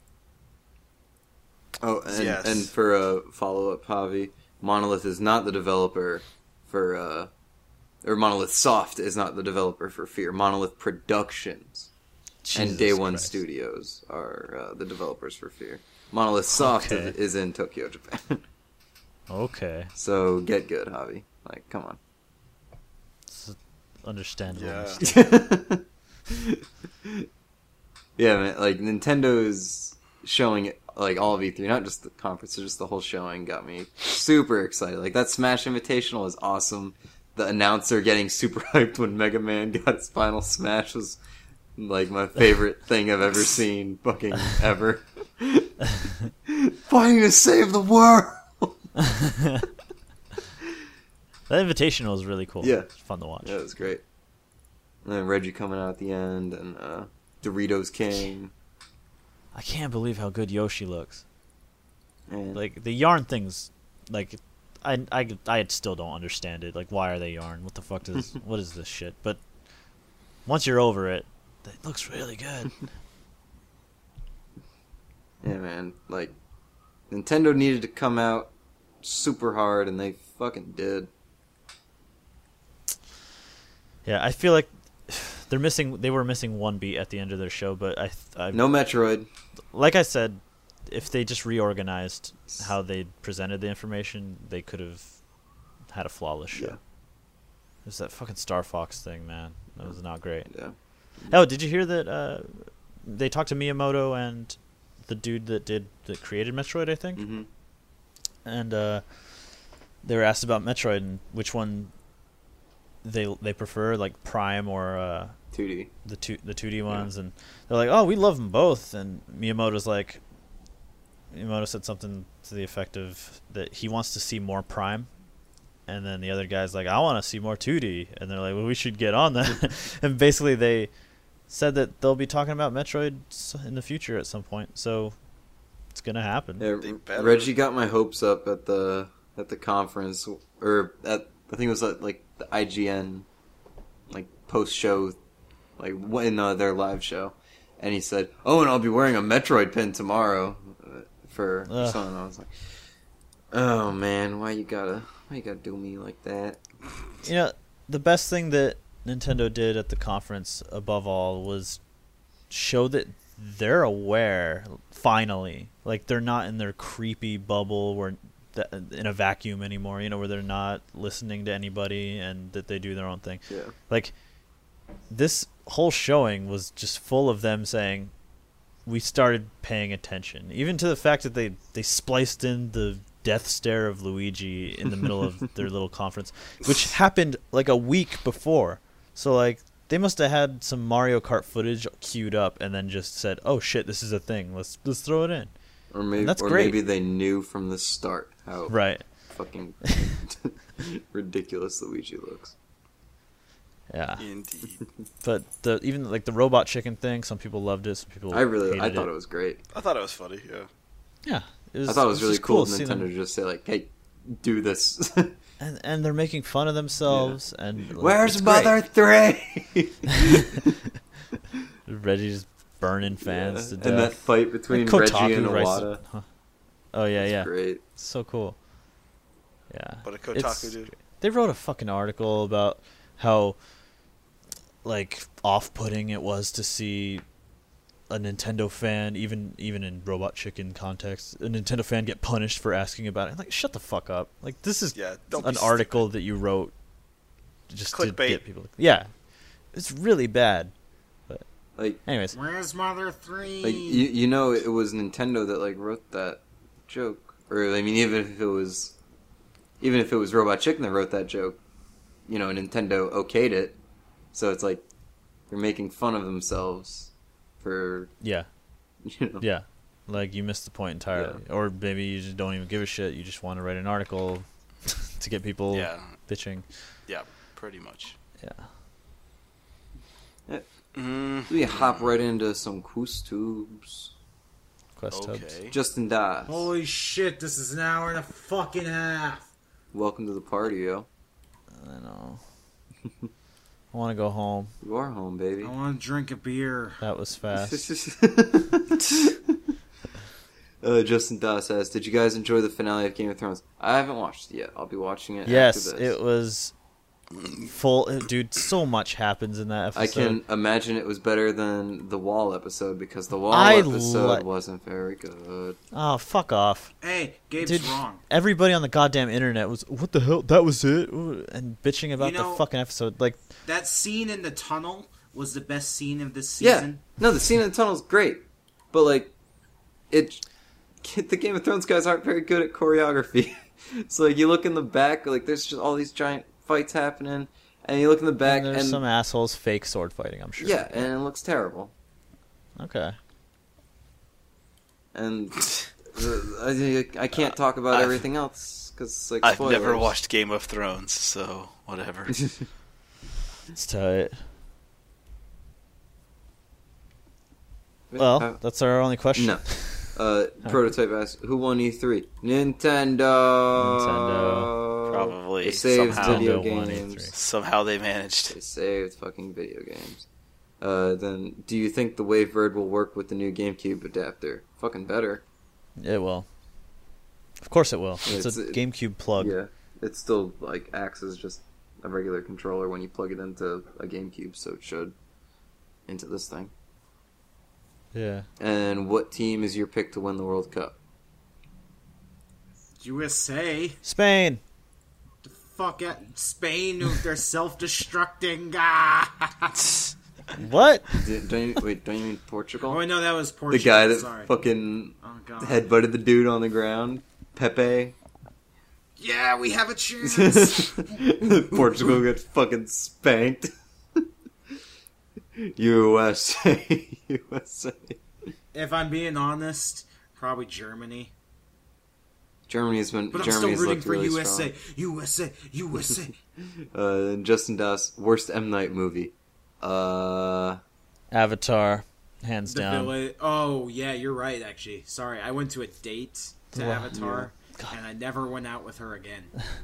Oh, and, Yes. and for a follow-up, Javi, Monolith is not the developer for, or Monolith Soft is not the developer for Fear. Monolith Productions and Jesus Day One Christ. Studios are the developers for Fear. Monolith Soft Okay. is in Tokyo, Japan. Okay. So get good, Javi. Like, come on. It's understandable. Yeah. mistake. Yeah, man. Like Nintendo is showing it, like all of E3, not just the conference, just the whole showing got me super excited. Like that Smash Invitational is awesome. The announcer getting super hyped when Mega Man got his final Smash was like my favorite thing I've ever seen, fucking ever. Fighting to save the world. That Invitational was really cool. Yeah. It's fun to watch. Yeah, it was great. And then Reggie coming out at the end, and Doritos King. I can't believe how good Yoshi looks. And Like the yarn things, like I still don't understand it. Like, why are they yarn? What the fuck does what is this shit? But once you're over it, it looks really good. yeah, man, like Nintendo needed to come out super hard, and they fucking did. Yeah, I feel like they were missing one beat at the end of their show, but I No Metroid. like I said, if they just reorganized how they presented the information, they could have had a flawless show. Yeah. There's that fucking Star Fox thing, man. That was not great. Yeah. Oh, did you hear that they talked to Miyamoto and the dude that created Metroid, I think? Mm-hmm. And they were asked about Metroid and which one they prefer, like Prime or 2D. the 2D ones, and they're like, "Oh, we love them both." And Miyamoto said something to the effect of that he wants to see more Prime, and then the other guy's like, "I want to see more 2D," and they're like, "Well, we should get on that." And basically, they said that they'll be talking about Metroid in the future at some point, so it's gonna happen. Yeah, They better. Reggie got my hopes up at the conference, or at I think it was at, like the IGN like post show, like in their live show, and he said, "Oh, and I'll be wearing a Metroid pin tomorrow for something." I was like, "Oh man, why you gotta do me like that?" You know, the best thing that Nintendo did at the conference, above all, was show that they're aware, finally. Like, they're not in their creepy bubble where in a vacuum anymore, where they're not listening to anybody and that they do their own thing. Yeah. Like, this whole showing was just full of them saying, we started paying attention. Even to the fact that they spliced in the death stare of Luigi in the middle of their little conference, which happened like a week before. So, like, they must have had some Mario Kart footage queued up and then just said, "Oh shit, this is a thing. Let's throw it in." Or maybe That's great. maybe they knew from the start how Right. fucking ridiculous Luigi looks. Yeah. Indeed. But even like the robot chicken thing, some people loved it, some people I hated thought it was great. I thought it was funny. Yeah. Yeah. I thought it was really just cool of to see Nintendo them. to just say like, "Hey, do this." And they're making fun of themselves and like, Where's it's Mother 3? great. Reggie's burning fans to death. And that fight between Like Reggie and writes- Iwata. huh. Oh yeah, It's yeah. great. So cool. Yeah. What did It's- Kotaku do? They wrote a fucking article about how like off-putting it was to see a Nintendo fan, even in Robot Chicken context, a Nintendo fan get punished for asking about it. Like, shut the fuck up. Like, this is Yeah, don't be an article that you wrote just to Clickbait. get people. Yeah, it's really bad. But Like, anyways, Where's Mother 3? like you know, it was Nintendo that like wrote that joke, or I mean, even if it was Robot Chicken that wrote that joke, Nintendo okayed it. So it's like they're making fun of themselves for yeah, you know. yeah. Like, you missed the point entirely, or maybe you just don't even give a shit. You just want to write an article to get people Yeah. bitching. Yeah, pretty much. Yeah. We hop right into some Quest tubes. Quest hubs. Okay. Justin Das. Holy shit, this is an hour and a fucking half. Welcome to the party, yo. I know. I want to go home. You are home, baby. I want to drink a beer. That was fast. Justin Das says, "Did you guys enjoy the finale of Game of Thrones?" I haven't watched it yet. I'll be watching it Yes, after this. it was Dude, so much happens in that episode. I can imagine it was better than the Wall episode because the Wall I episode wasn't very good. Oh, fuck off. Hey, Gabe's Dude, wrong. everybody on the goddamn internet was, what the hell? That was it? And bitching about You know- the fucking episode. Like, That scene in the tunnel was the best scene of this Yeah, season. no, the scene in the tunnel's great, but like, the Game of Thrones guys aren't very good at choreography. So like, you look in the back, like there's just all these giant fights happening, and you look in the back, and there's some assholes fake sword fighting, I'm sure. yeah, and it looks terrible. Okay. And I can't talk about I've- everything else because like I've spoilers. never watched Game of Thrones, so whatever. It's tight. Well, that's our only question. No. Prototype asks, who won E3? Nintendo. Probably. They saved Somehow. video Nintendo won games. E3. Somehow they managed. They saved fucking video games. Then, do you think the Wavebird will work with the new GameCube adapter? Fucking better. It will. Of course it will. It's a It's- GameCube plug. Yeah. It still, like, acts as just a regular controller when you plug it into a GameCube, so it should into this thing. Yeah. And what team is your pick to win the World Cup? USA. Spain. Fuck it. Spain, they're self-destructing. Ah. What? Don't you mean Portugal? Oh, wait, no, that was Portugal. The guy that Sorry. fucking Oh, God. headbutted the dude on the ground? Pepe? Yeah, we have a chance. Portugal gets fucking spanked. USA. USA. If I'm being honest, probably Germany. Germany's But I'm still Germany's rooting looked for really USA. USA. USA. strong. And Justin Das, worst M Night movie. Avatar. Hands The down. Village. Oh, yeah, you're right, actually. Sorry, I went to a date to Wow. Avatar, and I never went out with her again.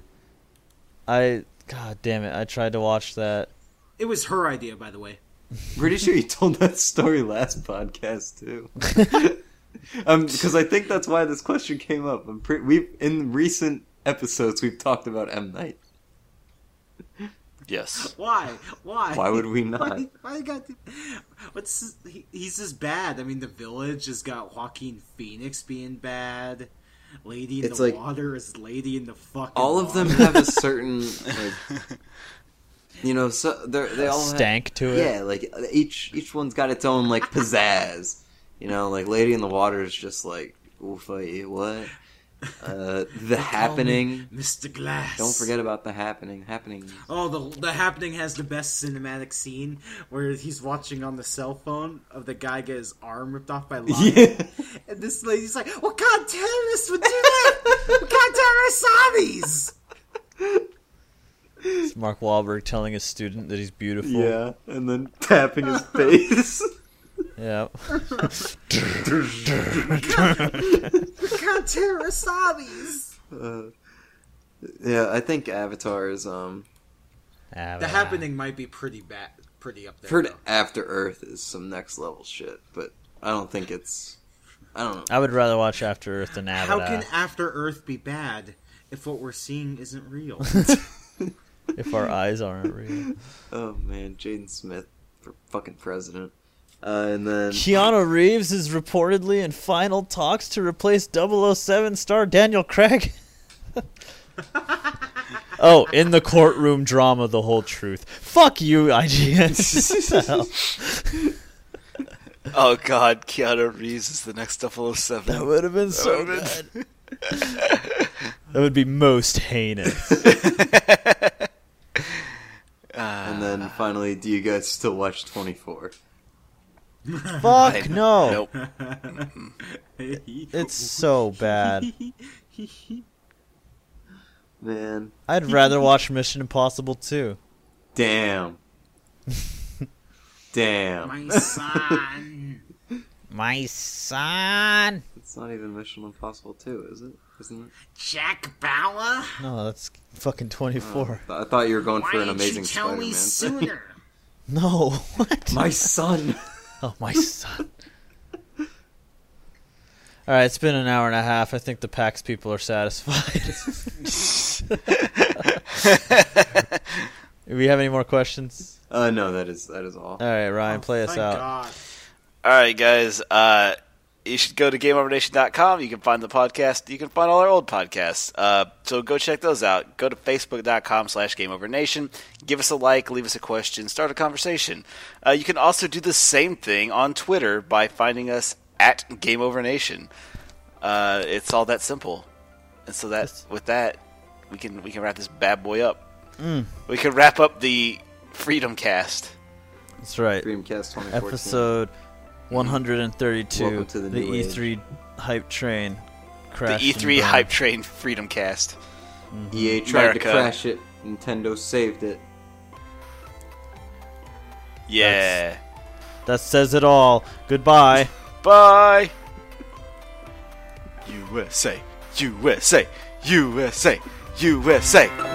God damn it. I tried to watch that. It was her idea, by the way. Pretty sure you told that story last podcast too. Because I think that's why this question came up. We've in recent episodes we've talked about M Night. Yes. Why? Why? Why would we not? Why you got? He's just bad. I mean, The Village has got Joaquin Phoenix being bad. Lady in It's the like- Water is Lady in the fucking. All of them water. have a certain, like, you know, so they all have, Stank to it. yeah, like each one's got its own like pizzazz. You know, like Lady in the Water is just like, oof, what? The Happening. Mr. Glass. Don't forget about The Happening. Happening. Oh, the Happening has the best cinematic scene where he's watching on the cell phone of the guy get his arm ripped off by lions. Yeah. And this lady's like, what kind of terrorist would do that? What kind of terrorists are these? It's Mark Wahlberg telling his student that he's beautiful. Yeah, and then tapping his face. Yeah. What kind of terrorists are these? Yeah, I think Avatar is The Happening might be pretty bad, pretty up there. I've heard though. After Earth is some next level shit, but I don't think it's. I don't know. I would rather watch After Earth than How Avatar. can After Earth be bad if what we're seeing isn't real? If our eyes aren't real. Oh man, Jaden Smith for fucking president. And then Keanu Reeves is reportedly in final talks to replace 007 star Daniel Craig. Oh, in the courtroom drama, the whole truth. Fuck you, IGN. What the hell? Oh god, Keanu Reeves is the next 007. That would have been so would've good. That would be most heinous. and then finally, do you guys still watch 24? Fuck no. Nope. It's so bad. Man, I'd rather watch Mission Impossible 2. damn. Damn. My son. My son. It's not even Mission Impossible 2, is it? Isn't it? Jack Bauer? No, that's fucking 24. I thought you were going Why for an didn't Amazing you tell Spider-Man me thing. sooner? No, what? My son. Oh, my son. Alright, it's been an hour and a half. I think the PAX people are satisfied. Do we have any more questions? No, that is all. All right, Ryan, play us Thank out. God. All right, guys. You should go to GameOverNation.com. You can find the podcast. You can find all our old podcasts. So go check those out. Go to Facebook.com/GameOverNation. Give us a like. Leave us a question. Start a conversation. You can also do the same thing on Twitter by finding us at GameOverNation. It's all that simple. And so with that, we can wrap this bad boy up. We can wrap up the Freedom Cast. That's right. Dreamcast 2014. Episode 132. Welcome to the new age. E3 hype train The crashed. E3 Hype Train Freedom Cast. EA tried America. to crash it. Nintendo saved it. Yeah. That says it all. Goodbye. Bye. USA, USA, USA, USA.